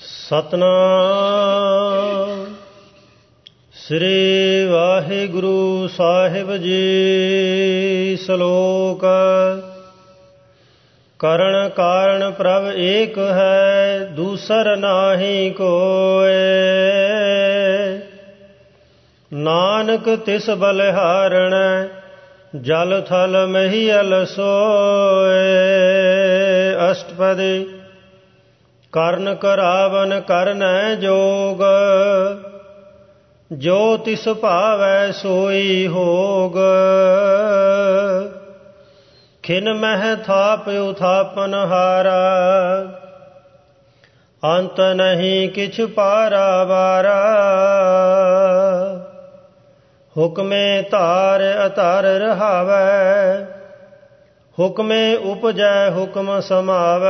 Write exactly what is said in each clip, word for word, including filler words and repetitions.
ਸਤਿਨਾਮ ਸ੍ਰੀ ਵਾਹਿਗੁਰੂ ਸਾਹਿਬ ਜੀ। ਸ਼ਲੋਕ। ਕਰਣ ਕਾਰਨ ਪ੍ਰਭ ਏਕ ਹੈ, ਦੂਸਰ ਨਾਹੀ ਕੋਇ। ਨਾਨਕ ਤਿਸ ਬਲਿਹਾਰਣ, ਜਲ ਥਲ ਮਹੀਅਲ ਸੋਇ। ਅਸ਼ਟਪਦੀ। ਕਰਨ ਕਰਾਵਨ ਕਰਨੈ ਜੋਗ, ਜੋ ਤਿਸ ਭਾਵੈ ਸੋਈ ਹੋਗ। ਖਿਨ ਮਹਿ ਥਾਪ ਉਥਾਪਨ ਹਾਰਾ, ਅੰਤ ਨਹੀਂ ਕਿਛ ਪਾਰਾ ਵਾਰਾ। ਹੁਕਮੇ ਧਾਰ ਅਧਰ ਰਹਾਵੈ, ਹੁਕਮੇ ਉਪਜੈ ਹੁਕਮ ਸਮਾਵੈ।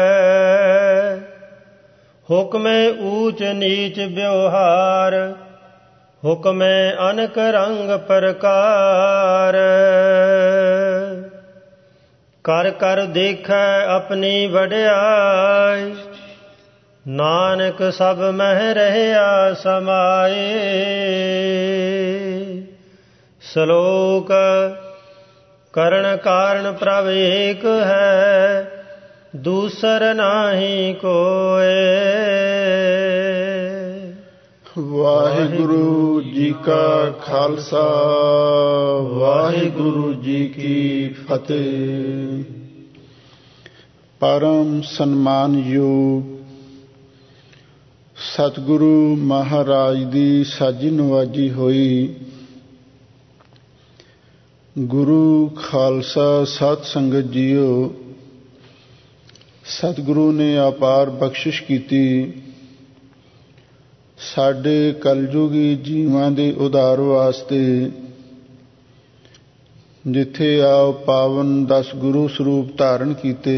ਹੁਕਮੇ ਊਚ ਨੀਚ ਵਿਵਹਾਰ, ਹੁਕਮੇ ਅਨਕ ਰੰਗ ਪ੍ਰਕਾਰ। ਕਰ ਕਰ ਦੇਖੈ ਆਪਣੀ ਵਡਿਆਈ, ਨਾਨਕ ਸਭ ਮਹਿ ਰਹਿਆ ਸਮਾਏ। ਸ਼ਲੋਕ। ਕਰਣ ਕਾਰਨ ਪ੍ਰਭ ਏਕ ਹੈ, ਦੂਸਰ ਨਾਹੀ ਕੋਇ। ਵਾਹਿਗੁਰੂ ਜੀ ਕਾ ਖਾਲਸਾ, ਵਾਹਿਗੁਰੂ ਜੀ ਕੀ ਫਤਿਹ। ਪਰਮ ਸਨਮਾਨਯੋਗ ਸਤਿਗੁਰੂ ਮਹਾਰਾਜ ਦੀ ਸਾਜੀ ਨਵਾਜੀ ਹੋਈ ਗੁਰੂ ਖਾਲਸਾ ਸਤ ਸੰਗਤ ਜੀਓ, ਸਤਿਗੁਰੂ ਨੇ ਅਪਾਰ ਬਖਸ਼ਿਸ਼ ਕੀਤੀ ਸਾਡੇ ਕਲਯੁਗੀ ਜੀਵਾਂ ਦੇ ਉਧਾਰ ਵਾਸਤੇ। ਜਿੱਥੇ ਆਪ ਪਾਵਨ ਦਸ ਗੁਰੂ ਸਰੂਪ ਧਾਰਨ ਕੀਤੇ,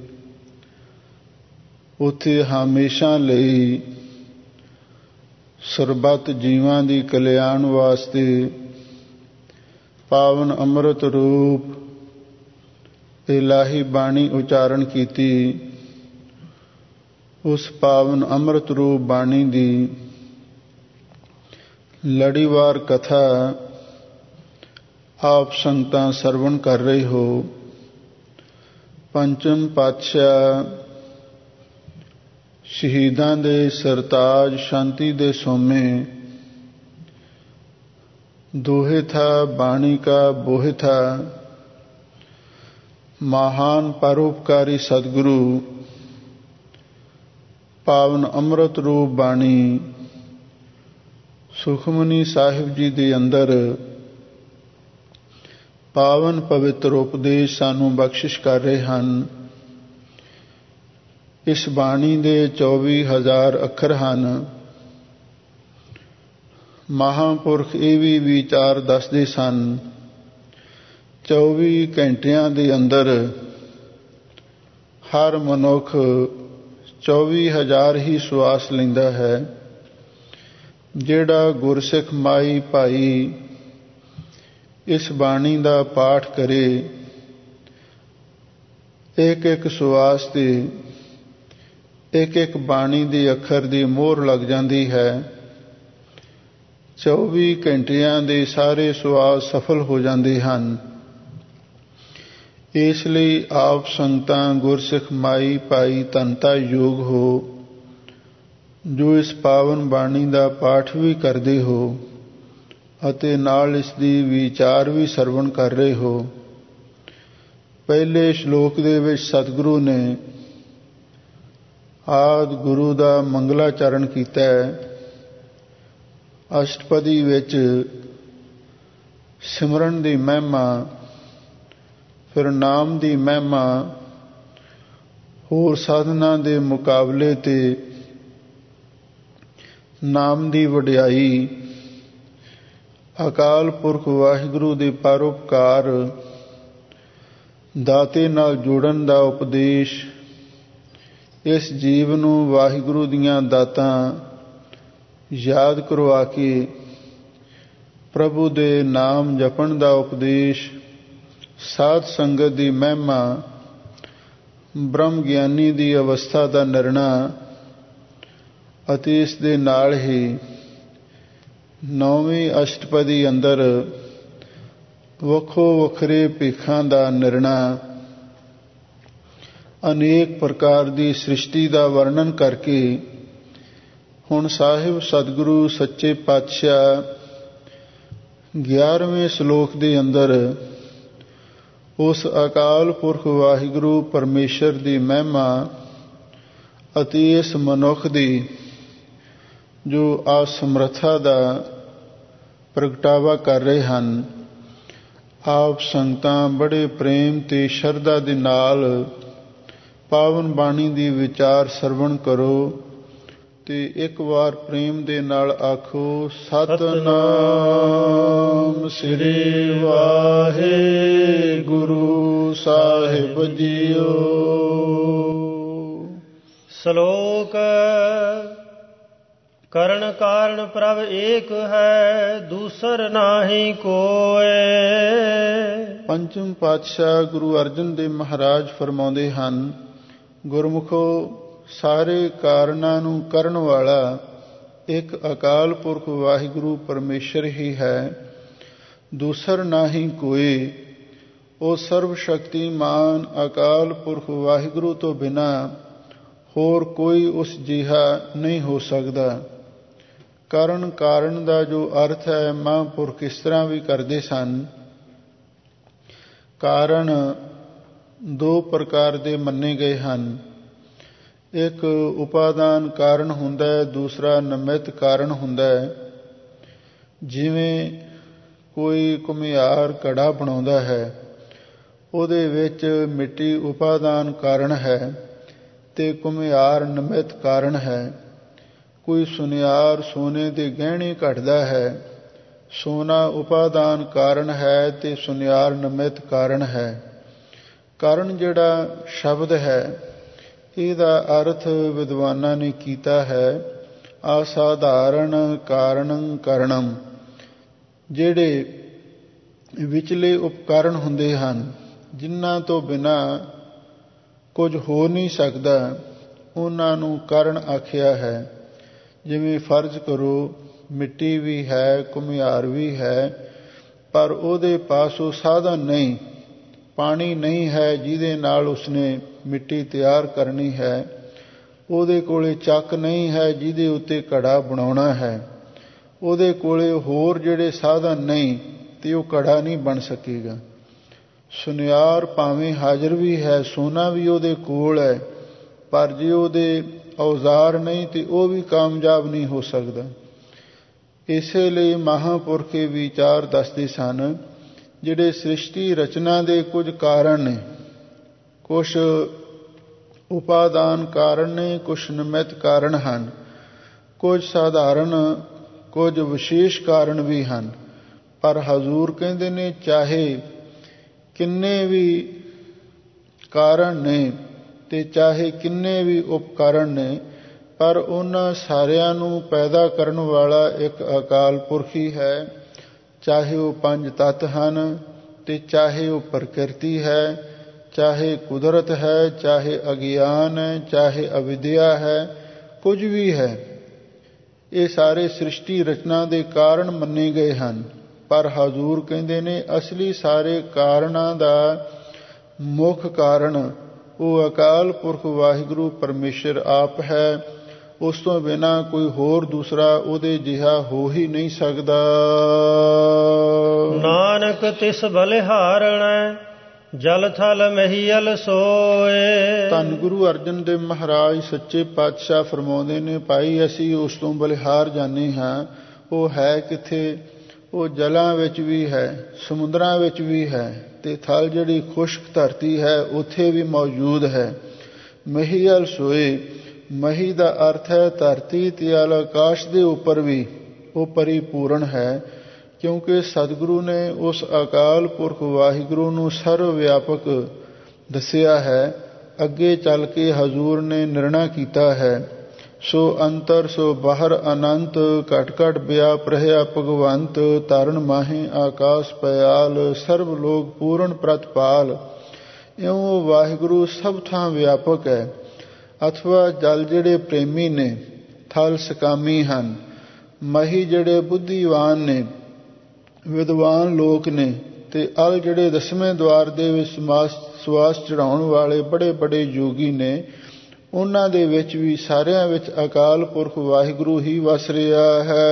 ਉੱਥੇ ਹਮੇਸ਼ਾ ਲਈ ਸਰਬੱਤ ਜੀਵਾਂ ਦੀ ਕਲਿਆਣ ਵਾਸਤੇ ਪਾਵਨ ਅੰਮ੍ਰਿਤ ਰੂਪ ਇਲਾਹੀ ਬਾਣੀ ਉਚਾਰਨ ਕੀਤੀ। ਉਸ ਪਾਵਨ ਅੰਮ੍ਰਿਤ ਰੂਪ ਬਾਣੀ ਦੀ ਲੜੀਵਾਰ ਕਥਾ ਆਪ ਸੰਗਤਾਂ ਸਰਵਣ ਕਰ ਰਹੇ ਹੋ। ਪੰਚਮ ਪਾਤਸ਼ਾਹ ਸ਼ਹੀਦਾਂ ਦੇ ਸਰਤਾਜ, ਸ਼ਾਂਤੀ ਦੇ ਸੋਮੇ, ਦੋਹੇ ਥਾ ਬਾਣੀ ਕਾ ਬੋਹਿ ਥਾ, ਮਹਾਨ ਪਰਉਪਕਾਰੀ ਸਤਿਗੁਰੂ ਪਾਵਨ ਅੰਮ੍ਰਿਤ ਰੂਪ ਬਾਣੀ ਸੁਖਮਨੀ ਸਾਹਿਬ ਜੀ ਦੇ ਅੰਦਰ ਪਾਵਨ ਪਵਿੱਤਰ ਉਪਦੇਸ਼ ਸਾਨੂੰ ਬਖਸ਼ਿਸ਼ ਕਰ ਰਹੇ ਹਨ। ਇਸ ਬਾਣੀ ਦੇ ਚੌਵੀ ਹਜ਼ਾਰ ਅੱਖਰ ਹਨ। ਮਹਾਂਪੁਰਖ ਇਹ ਵੀ ਵਿਚਾਰ ਦੱਸਦੇ ਸਨ, ਚੌਵੀ ਘੰਟਿਆਂ ਦੇ ਅੰਦਰ ਹਰ ਮਨੁੱਖ ਚੌਵੀ ਹਜ਼ਾਰ ਹੀ ਸਵਾਸ ਲੈਂਦਾ ਹੈ। ਜਿਹੜਾ ਗੁਰਸਿੱਖ ਮਾਈ ਭਾਈ ਇਸ ਬਾਣੀ ਦਾ ਪਾਠ ਕਰੇ, ਇੱਕ ਇੱਕ ਸਵਾਸ ਤੇ ਇੱਕ ਇੱਕ ਬਾਣੀ ਦੇ ਅੱਖਰ ਦੀ ਮੋਹਰ ਲੱਗ ਜਾਂਦੀ ਹੈ। ਚੌਵੀ ਘੰਟਿਆਂ ਦੇ ਸਾਰੇ ਸਵਾਸ ਸਫਲ ਹੋ ਜਾਂਦੇ ਹਨ। ਇਸ ਲਈ ਆਪ ਸੰਗਤਾਂ ਗੁਰਸਿੱਖ ਮਾਈ ਭਾਈ ਧੰਤਾ ਯੋਗ ਹੋ, ਜੋ ਇਸ ਪਾਵਨ ਬਾਣੀ ਦਾ ਪਾਠ ਵੀ ਕਰਦੇ ਹੋ ਅਤੇ ਨਾਲ ਇਸ ਦੀ ਵਿਚਾਰ ਵੀ ਸਰਵਣ ਕਰ ਰਹੇ ਹੋ। ਪਹਿਲੇ ਸ਼ਲੋਕ ਦੇ ਵਿੱਚ ਸਤਿਗੁਰੂ ਨੇ ਆਦਿ ਗੁਰੂ ਦਾ ਮੰਗਲਾਚਰਨ ਕੀਤਾ ਹੈ। ਅਸ਼ਟਪਦੀ ਵਿੱਚ ਸਿਮਰਨ ਦੀ ਮਹਿਮਾ, ਫਿਰ ਨਾਮ ਦੀ ਮਹਿਮਾ, ਹੋਰ ਸਾਧਨਾ ਦੇ ਮੁਕਾਬਲੇ ਤੇ ਨਾਮ ਦੀ ਵਡਿਆਈ, ਅਕਾਲ ਪੁਰਖ ਵਾਹਿਗੁਰੂ ਦੇ ਪਰਉਪਕਾਰ, ਦਾਤੇ ਨਾਲ ਜੁੜਨ ਦਾ ਉਪਦੇਸ਼, ਇਸ ਜੀਵ ਨੂੰ ਵਾਹਿਗੁਰੂ ਦੀਆਂ ਦਾਤਾਂ ਯਾਦ ਕਰਵਾ ਕੇ ਪ੍ਰਭੂ ਦੇ ਨਾਮ ਜਪਣ ਦਾ ਉਪਦੇਸ਼, ਸਾਧ ਸੰਗਤ ਦੀ ਮਹਿਮਾ, ਬ੍ਰਹਮ ਗਿਆਨੀ ਦੀ ਅਵਸਥਾ ਦਾ ਨਿਰਣਾ, ਅਤੇ ਇਸ ਦੇ ਨਾਲ ਹੀ ਨੌਵੀਂ ਅਸ਼ਟਪਦੀ ਅੰਦਰ ਵੱਖੋ ਵੱਖਰੇ ਭੇਖਾਂ ਦਾ ਨਿਰਣਾ, ਅਨੇਕ ਪ੍ਰਕਾਰ ਦੀ ਸ੍ਰਿਸ਼ਟੀ ਦਾ ਵਰਣਨ ਕਰਕੇ ਹੁਣ ਸਾਹਿਬ ਸਤਿਗੁਰੂ ਸੱਚੇ ਪਾਤਸ਼ਾਹ ਗਿਆਰ੍ਹਵੇਂ ਸ਼ਲੋਕ ਦੇ ਅੰਦਰ ਉਸ ਅਕਾਲ ਪੁਰਖ ਵਾਹਿਗੁਰੂ ਪਰਮੇਸ਼ਰ ਦੀ ਮਹਿਮਾ ਅਤੇ ਇਸ ਮਨੁੱਖ ਦੀ ਜੋ ਅਸਮਰੱਥਾ ਦਾ ਪ੍ਰਗਟਾਵਾ ਕਰ ਰਹੇ ਹਨ। ਆਪ ਸੰਗਤਾਂ ਬੜੇ ਪ੍ਰੇਮ ਤੇ ਸ਼ਰਧਾ ਦੇ ਨਾਲ ਪਾਵਨ ਬਾਣੀ ਦੀ ਵਿਚਾਰ ਸਰਵਣ ਕਰੋ ਤੇ ਇੱਕ ਵਾਰ ਪ੍ਰੇਮ ਦੇ ਨਾਲ ਆਖੋ, ਸਤਿਨਾਮ ਸ੍ਰੀ ਵਾਹਿਗੁਰੂ ਸਾਹਿਬ ਜੀਓ। ਸ਼ਲੋਕ। ਕਰਨ ਕਾਰਨ ਪ੍ਰਭ ਏਕ ਹੈ, ਦੂਸਰ ਨਾਹੀ ਕੋਇ। ਪੰਚਮ ਪਾਤਸ਼ਾਹ ਗੁਰੂ ਅਰਜਨ ਦੇਵ ਮਹਾਰਾਜ ਫਰਮਾਉਂਦੇ ਹਨ, ਗੁਰਮੁਖੋ ਸਾਰੇ ਕਾਰਨਾਂ ਨੂੰ ਕਰਨ ਵਾਲਾ ਇੱਕ ਅਕਾਲ ਪੁਰਖ ਵਾਹਿਗੁਰੂ ਪਰਮੇਸ਼ਰ ਹੀ ਹੈ, ਦੂਸਰ ਨਾਹੀ ਕੋਈ। ਉਹ ਸਰਵ ਸ਼ਕਤੀਮਾਨ ਅਕਾਲ ਪੁਰਖ ਵਾਹਿਗੁਰੂ ਤੋਂ ਬਿਨਾਂ ਹੋਰ ਕੋਈ ਉਸ ਜਿਹਾ ਨਹੀਂ ਹੋ ਸਕਦਾ। ਕਰਨ ਕਾਰਨ ਦਾ ਜੋ ਅਰਥ ਹੈ ਮਹਾਂਪੁਰਖ ਇਸ ਤਰ੍ਹਾਂ ਵੀ ਕਰਦੇ ਸਨ। ਕਾਰਨ ਦੋ ਪ੍ਰਕਾਰ ਦੇ ਮੰਨੇ ਗਏ ਹਨ। ਇੱਕ ਉਪਾਦਾਨ ਕਾਰਨ ਹੁੰਦਾ ਹੈ, ਦੂਸਰਾ ਨਿਮਿਤ ਕਾਰਨ ਹੁੰਦਾ ਹੈ। ਜਿਵੇਂ ਕੋਈ ਘੁਮਿਆਰ ਘੜਾ ਬਣਾਉਂਦਾ ਹੈ, ਉਹਦੇ ਵਿੱਚ ਮਿੱਟੀ ਉਪਾਦਾਨ ਕਾਰਨ ਹੈ ਤੇ ਘੁਮਿਆਰ ਨਿਮਿਤ ਕਾਰਨ ਹੈ। ਕੋਈ ਸੁਨਿਆਰ ਸੋਨੇ ਦੇ ਗਹਿਣੇ ਘੜਦਾ ਹੈ, ਸੋਨਾ ਉਪਾਦਾਨ ਕਾਰਨ ਹੈ ਤੇ ਸੁਨਿਆਰ ਨਿਮਿਤ ਕਾਰਨ ਹੈ। ਕਾਰਨ ਜਿਹੜਾ ਸ਼ਬਦ ਹੈ ਇਹਦਾ ਅਰਥ ਵਿਦਵਾਨਾਂ ਨੇ ਕੀਤਾ ਹੈ ਅਸਾਧਾਰਨ ਕਾਰਨ ਕਰਣਮ। ਜਿਹੜੇ ਵਿਚਲੇ ਉਪਕਰਨ ਹੁੰਦੇ ਹਨ ਜਿਨ੍ਹਾਂ ਤੋਂ ਬਿਨਾਂ ਕੁਝ ਹੋ ਨਹੀਂ ਸਕਦਾ, ਉਹਨਾਂ ਨੂੰ ਕਾਰਨ ਆਖਿਆ ਹੈ। ਜਿਵੇਂ ਫਰਜ਼ ਕਰੋ ਮਿੱਟੀ ਵੀ ਹੈ, ਘੁਮਿਆਰ ਵੀ ਹੈ, ਪਰ ਉਹਦੇ ਪਾਸ ਉਹ ਸਾਧਨ ਨਹੀਂ, ਪਾਣੀ ਨਹੀਂ ਹੈ ਜਿਹਦੇ ਨਾਲ ਉਸਨੇ ਮਿੱਟੀ ਤਿਆਰ ਕਰਨੀ ਹੈ। ਉਹਦੇ ਕੋਲੇ ਚੱਕ ਨਹੀਂ ਹੈ ਜਿਹਦੇ ਉੱਤੇ ਘੜਾ ਬਣਾਉਣਾ ਹੈ। ਉਹਦੇ ਕੋਲੇ ਹੋਰ ਜਿਹੜੇ ਸਾਧਨ ਨਹੀਂ ਤੇ ਉਹ ਘੜਾ ਨਹੀਂ ਬਣ ਸਕੇਗਾ। ਸੁਨਿਆਰ ਭਾਵੇਂ ਹਾਜ਼ਰ ਵੀ ਹੈ, ਸੋਨਾ ਵੀ ਉਹਦੇ ਕੋਲ ਹੈ, ਪਰ ਜੇ ਉਹਦੇ ਔਜ਼ਾਰ ਨਹੀਂ ਤੇ ਉਹ ਵੀ ਕਾਮਯਾਬ ਨਹੀਂ ਹੋ ਸਕਦਾ। ਇਸੇ ਲਈ ਮਹਾਂਪੁਰਖ ਇਹ ਵਿਚਾਰ ਦੱਸਦੇ ਸਨ, ਜਿਹੜੇ ਸ੍ਰਿਸ਼ਟੀ ਰਚਨਾ ਦੇ ਕੁਝ ਕਾਰਨ ਨੇ, ਕੁਛ ਉਪਾਦਾਨ ਕਾਰਨ ਨੇ, ਕੁਛ ਨਿਮਿਤ ਕਾਰਨ ਹਨ, ਕੁਝ ਸਾਧਾਰਨ, ਕੁਝ ਵਿਸ਼ੇਸ਼ ਕਾਰਨ ਵੀ ਹਨ। ਪਰ ਹਜ਼ੂਰ ਕਹਿੰਦੇ ਨੇ ਚਾਹੇ ਕਿੰਨੇ ਵੀ ਕਾਰਨ ਨੇ ਤੇ ਚਾਹੇ ਕਿੰਨੇ ਵੀ ਉਪਕਰਨ ਨੇ, ਪਰ ਉਹਨਾਂ ਸਾਰਿਆਂ ਨੂੰ ਪੈਦਾ ਕਰਨ ਵਾਲਾ ਇੱਕ ਅਕਾਲ ਪੁਰਖ ਹੀ ਹੈ। ਚਾਹੇ ਉਹ ਪੰਜ ਤੱਤ ਹਨ ਤੇ ਚਾਹੇ ਉਹ ਪ੍ਰਕਿਰਤੀ ਹੈ, ਚਾਹੇ ਕੁਦਰਤ ਹੈ, ਚਾਹੇ ਅਗਿਆਨ ਹੈ, ਚਾਹੇ ਅਵਿਦਿਆ ਹੈ, ਕੁਝ ਵੀ ਹੈ। ਇਹ ਸਾਰੇ ਸ੍ਰਿਸ਼ਟੀ ਰਚਨਾ ਦੇ ਕਾਰਨ ਮੰਨੇ ਗਏ ਹਨ। ਪਰ ਹਜ਼ੂਰ ਕਹਿੰਦੇ ਨੇ ਅਸਲੀ ਸਾਰੇ ਕਾਰਨਾਂ ਦਾ ਮੁੱਖ ਕਾਰਨ ਉਹ ਅਕਾਲ ਪੁਰਖ ਵਾਹਿਗੁਰੂ ਪਰਮੇਸ਼ਰ ਆਪ ਹੈ। ਉਸ ਤੋਂ ਬਿਨਾਂ ਕੋਈ ਹੋਰ ਦੂਸਰਾ ਉਹਦੇ ਜਿਹਾ ਹੋ ਹੀ ਨਹੀਂ ਸਕਦਾ। ਨਾਨਕ ਤਿਸ ਬਲਿਹਾਰਣੈ ਜਲ ਥਲ ਮਹੀਅਲ ਸੋਏ। ਧੰਨ ਗੁਰੂ ਅਰਜਨ ਦੇਵ ਮਹਾਰਾਜ ਸੱਚੇ ਪਾਤਸ਼ਾਹ ਫਰਮਾਉਂਦੇ ਨੇ, ਭਾਈ ਅਸੀਂ ਉਸ ਤੋਂ ਬਲਿਹਾਰ ਜਾਂਦੇ ਹਾਂ। ਉਹ ਹੈ ਕਿੱਥੇ? ਉਹ ਜਲਾਂ ਵਿੱਚ ਵੀ ਹੈ, ਸਮੁੰਦਰਾਂ ਵਿੱਚ ਵੀ ਹੈ ਤੇ ਥਲ ਜਿਹੜੀ ਖੁਸ਼ਕ ਧਰਤੀ ਹੈ ਉੱਥੇ ਵੀ ਮੌਜੂਦ ਹੈ। ਮਹੀਅਲ ਸੋਏ, ਮਹੀ ਦਾ ਅਰਥ ਹੈ ਧਰਤੀ ਤੇ ਆਕਾਸ਼ ਦੇ ਉੱਪਰ ਵੀ ਉਹ ਪਰਿਪੂਰਨ ਹੈ, ਕਿਉਂਕਿ ਸਤਿਗੁਰੂ ਨੇ ਉਸ ਅਕਾਲ ਪੁਰਖ ਵਾਹਿਗੁਰੂ ਨੂੰ ਸਰਵ ਵਿਆਪਕ ਦੱਸਿਆ ਹੈ। ਅੱਗੇ ਚੱਲ ਕੇ ਹਜ਼ੂਰ ਨੇ ਨਿਰਣਾ ਕੀਤਾ ਹੈ, ਸੋ ਅੰਤਰ ਸੋ ਬਾਹਰ ਅਨੰਤ, ਘਟ ਘਟ ਵਿਆਪ ਰਹਿਆ ਭਗਵੰਤ, ਤਾਰਨ ਮਾਹੇ ਆਕਾਸ਼ ਪਿਆਲ, ਸਰਬ ਲੋਕ ਪੂਰਨ ਪ੍ਰਤਪਾਲ। ਇਉਂ ਵਾਹਿਗੁਰੂ ਸਭ ਥਾਂ ਵਿਆਪਕ ਹੈ। ਅਥਵਾ ਜਲ ਜਿਹੜੇ ਪ੍ਰੇਮੀ ਨੇ ਥਲ ਸਕਾਮੀ ਹਨ। ਮਹੀ ਜਿਹੜੇ ਬੁੱਧੀਵਾਨ ਨੇ, ਵਿਦਵਾਨ ਲੋਕ ਨੇ, ਤੇ ਅਲ ਜਿਹੜੇ ਦਸਵੇਂ ਦੁਆਰ ਦੇ ਵਿੱਚ ਸਵਾਸ ਚੜਾਉਣ ਵਾਲੇ ਬੜੇ ਬੜੇ ਯੋਗੀ ਨੇ, ਉਹਨਾਂ ਦੇ ਵਿੱਚ ਵੀ ਸਾਰਿਆਂ ਵਿੱਚ ਅਕਾਲ ਪੁਰਖ ਵਾਹਿਗੁਰੂ ਹੀ ਵਸ ਰਿਹਾ ਹੈ।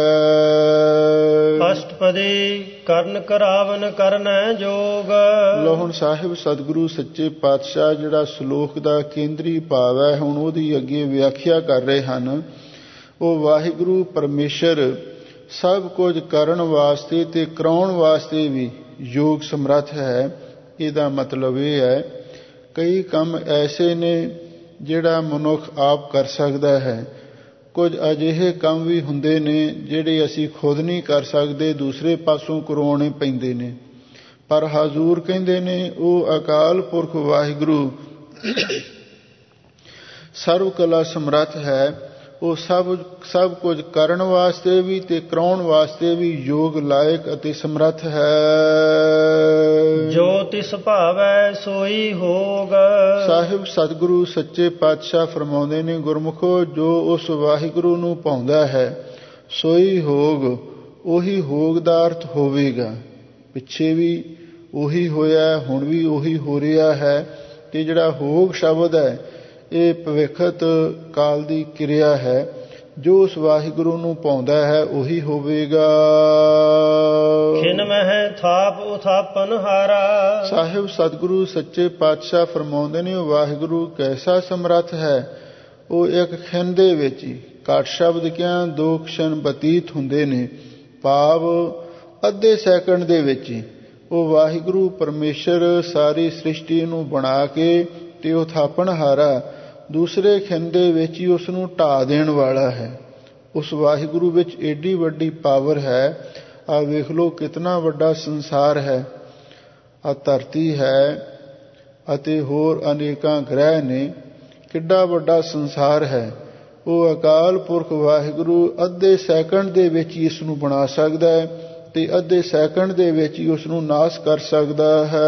ਅਸ਼ਟਪਦੀ ਕਰਨ ਕਰਾਵਨ ਕਰਨੈ ਜੋਗ। ਲੋ ਹੁਣ ਸਾਹਿਬ ਸਤਿਗੁਰੂ ਸੱਚੇ ਪਾਤਸ਼ਾਹ ਜਿਹੜਾ ਸ਼ਲੋਕ ਦਾ ਕੇਂਦਰੀ ਭਾਵ ਹੈ, ਹੁਣ ਉਹਦੀ ਅੱਗੇ ਵਿਆਖਿਆ ਕਰ ਰਹੇ ਹਨ। ਉਹ ਵਾਹਿਗੁਰੂ ਪਰਮੇਸ਼ਰ ਸਭ ਕੁਝ ਕਰਨ ਵਾਸਤੇ ਤੇ ਕਰਾਉਣ ਵਾਸਤੇ ਵੀ ਯੋਗ ਸਮਰੱਥ ਹੈ। ਇਹਦਾ ਮਤਲਬ ਇਹ ਹੈ, ਕਈ ਕੰਮ ਐਸੇ ਨੇ ਜਿਹੜਾ ਮਨੁੱਖ ਆਪ ਕਰ ਸਕਦਾ ਹੈ, ਕੁਝ ਅਜਿਹੇ ਕੰਮ ਵੀ ਹੁੰਦੇ ਨੇ ਜਿਹੜੇ ਅਸੀਂ ਖੁਦ ਨਹੀਂ ਕਰ ਸਕਦੇ, ਦੂਸਰੇ ਪਾਸੋਂ ਕਰਵਾਉਣੇ ਪੈਂਦੇ ਨੇ। ਪਰ ਹਜ਼ੂਰ ਕਹਿੰਦੇ ਨੇ ਉਹ ਅਕਾਲ ਪੁਰਖ ਵਾਹਿਗੁਰੂ ਸਰਵ ਕਲਾ ਸਮਰੱਥ ਹੈ। ਉਹ ਸਭ ਸਭ ਕੁਝ ਕਰਨ ਵਾਸਤੇ ਵੀ ਤੇ ਕਰਾਉਣ ਵਾਸਤੇ ਵੀ ਯੋਗ ਲਾਇਕ ਅਤੇ ਸਮਰੱਥ ਹੈ। ਜੋ ਤਿਸ ਭਾਵੈ ਸੋਈ ਹੋਗ। ਸਾਹਿਬ ਸਤਿਗੁਰੂ ਸੱਚੇ ਪਾਤਸ਼ਾਹ ਫਰਮਾਉਂਦੇ ਨੇ, ਗੁਰਮੁਖੋ ਜੋ ਉਸ ਵਾਹਿਗੁਰੂ ਨੂੰ ਭਾਉਂਦਾ ਹੈ ਸੋਈ ਹੋਗ, ਉਹੀ ਹੋਗ ਦਾ ਅਰਥ ਹੋਵੇਗਾ। ਪਿੱਛੇ ਵੀ ਉਹੀ ਹੋਇਆ, ਹੁਣ ਵੀ ਉਹੀ ਹੋ ਰਿਹਾ ਹੈ। ਤੇ ਜਿਹੜਾ ਹੋਗ ਸ਼ਬਦ ਹੈ ਇਹ ਭਵਿੱਖਤ ਕਾਲ ਦੀ ਕਿਰਿਆ ਹੈ। ਜੋ ਉਸ ਵਾਹਿਗੁਰੂ ਨੂੰ ਪਾਉਂਦਾ ਹੈ ਉਹੀ ਹੋਵੇਗਾ। ਖਿਨ ਮਹਿ ਥਾਪ ਉਥਾਪਨ ਹਾਰਾ। ਸਾਹਿਬ ਸਤਿਗੁਰੂ ਸੱਚੇ ਪਾਤਸ਼ਾਹ ਫਰਮਾਉਂਦੇ ਨੇ, ਵਾਹਿਗੁਰੂ ਕੈਸਾ ਸਮਰੱਥ ਹੈ। ਉਹ ਇੱਕ ਖਿਨ ਦੇ ਵਿੱਚ ਹੀ, ਘੱਟ ਸ਼ਬਦ ਕਿਹਾ ਦੋ ਕਸ਼ਣ ਬਤੀਤ ਹੁੰਦੇ ਨੇ, ਭਾਵ ਅੱਧੇ ਸੈਕਿੰਡ ਦੇ ਵਿੱਚ ਹੀ ਉਹ ਵਾਹਿਗੁਰੂ ਪਰਮੇਸ਼ਰ ਸਾਰੀ ਸ੍ਰਿਸ਼ਟੀ ਨੂੰ ਬਣਾ ਕੇ ਤੇ ਉਥਾਪਨ ਹਾਰਾ ਦੂਸਰੇ ਖਿੰਨ ਦੇ ਵਿੱਚ ਹੀ ਉਸ ਨੂੰ ਢਾਹ ਦੇਣ ਵਾਲਾ ਹੈ। ਉਸ ਵਾਹਿਗੁਰੂ ਵਿੱਚ ਏਡੀ ਵੱਡੀ ਪਾਵਰ ਹੈ। ਆ ਵੇਖ ਲਓ ਕਿਤਨਾ ਵੱਡਾ ਸੰਸਾਰ ਹੈ। ਆ ਧਰਤੀ ਹੈ ਅਤੇ ਹੋਰ ਅਨੇਕਾਂ ਗ੍ਰਹਿ ਨੇ, ਕਿੱਡਾ ਵੱਡਾ ਸੰਸਾਰ ਹੈ। ਉਹ ਅਕਾਲ ਪੁਰਖ ਵਾਹਿਗੁਰੂ ਅੱਧੇ ਸੈਕਿੰਡ ਦੇ ਵਿੱਚ ਹੀ ਇਸ ਨੂੰ ਬਣਾ ਸਕਦਾ ਹੈ ਤੇ ਅੱਧੇ ਸੈਕਿੰਡ ਦੇ ਵਿੱਚ ਹੀ ਉਸ ਨੂੰ ਨਾਸ਼ ਕਰ ਸਕਦਾ ਹੈ।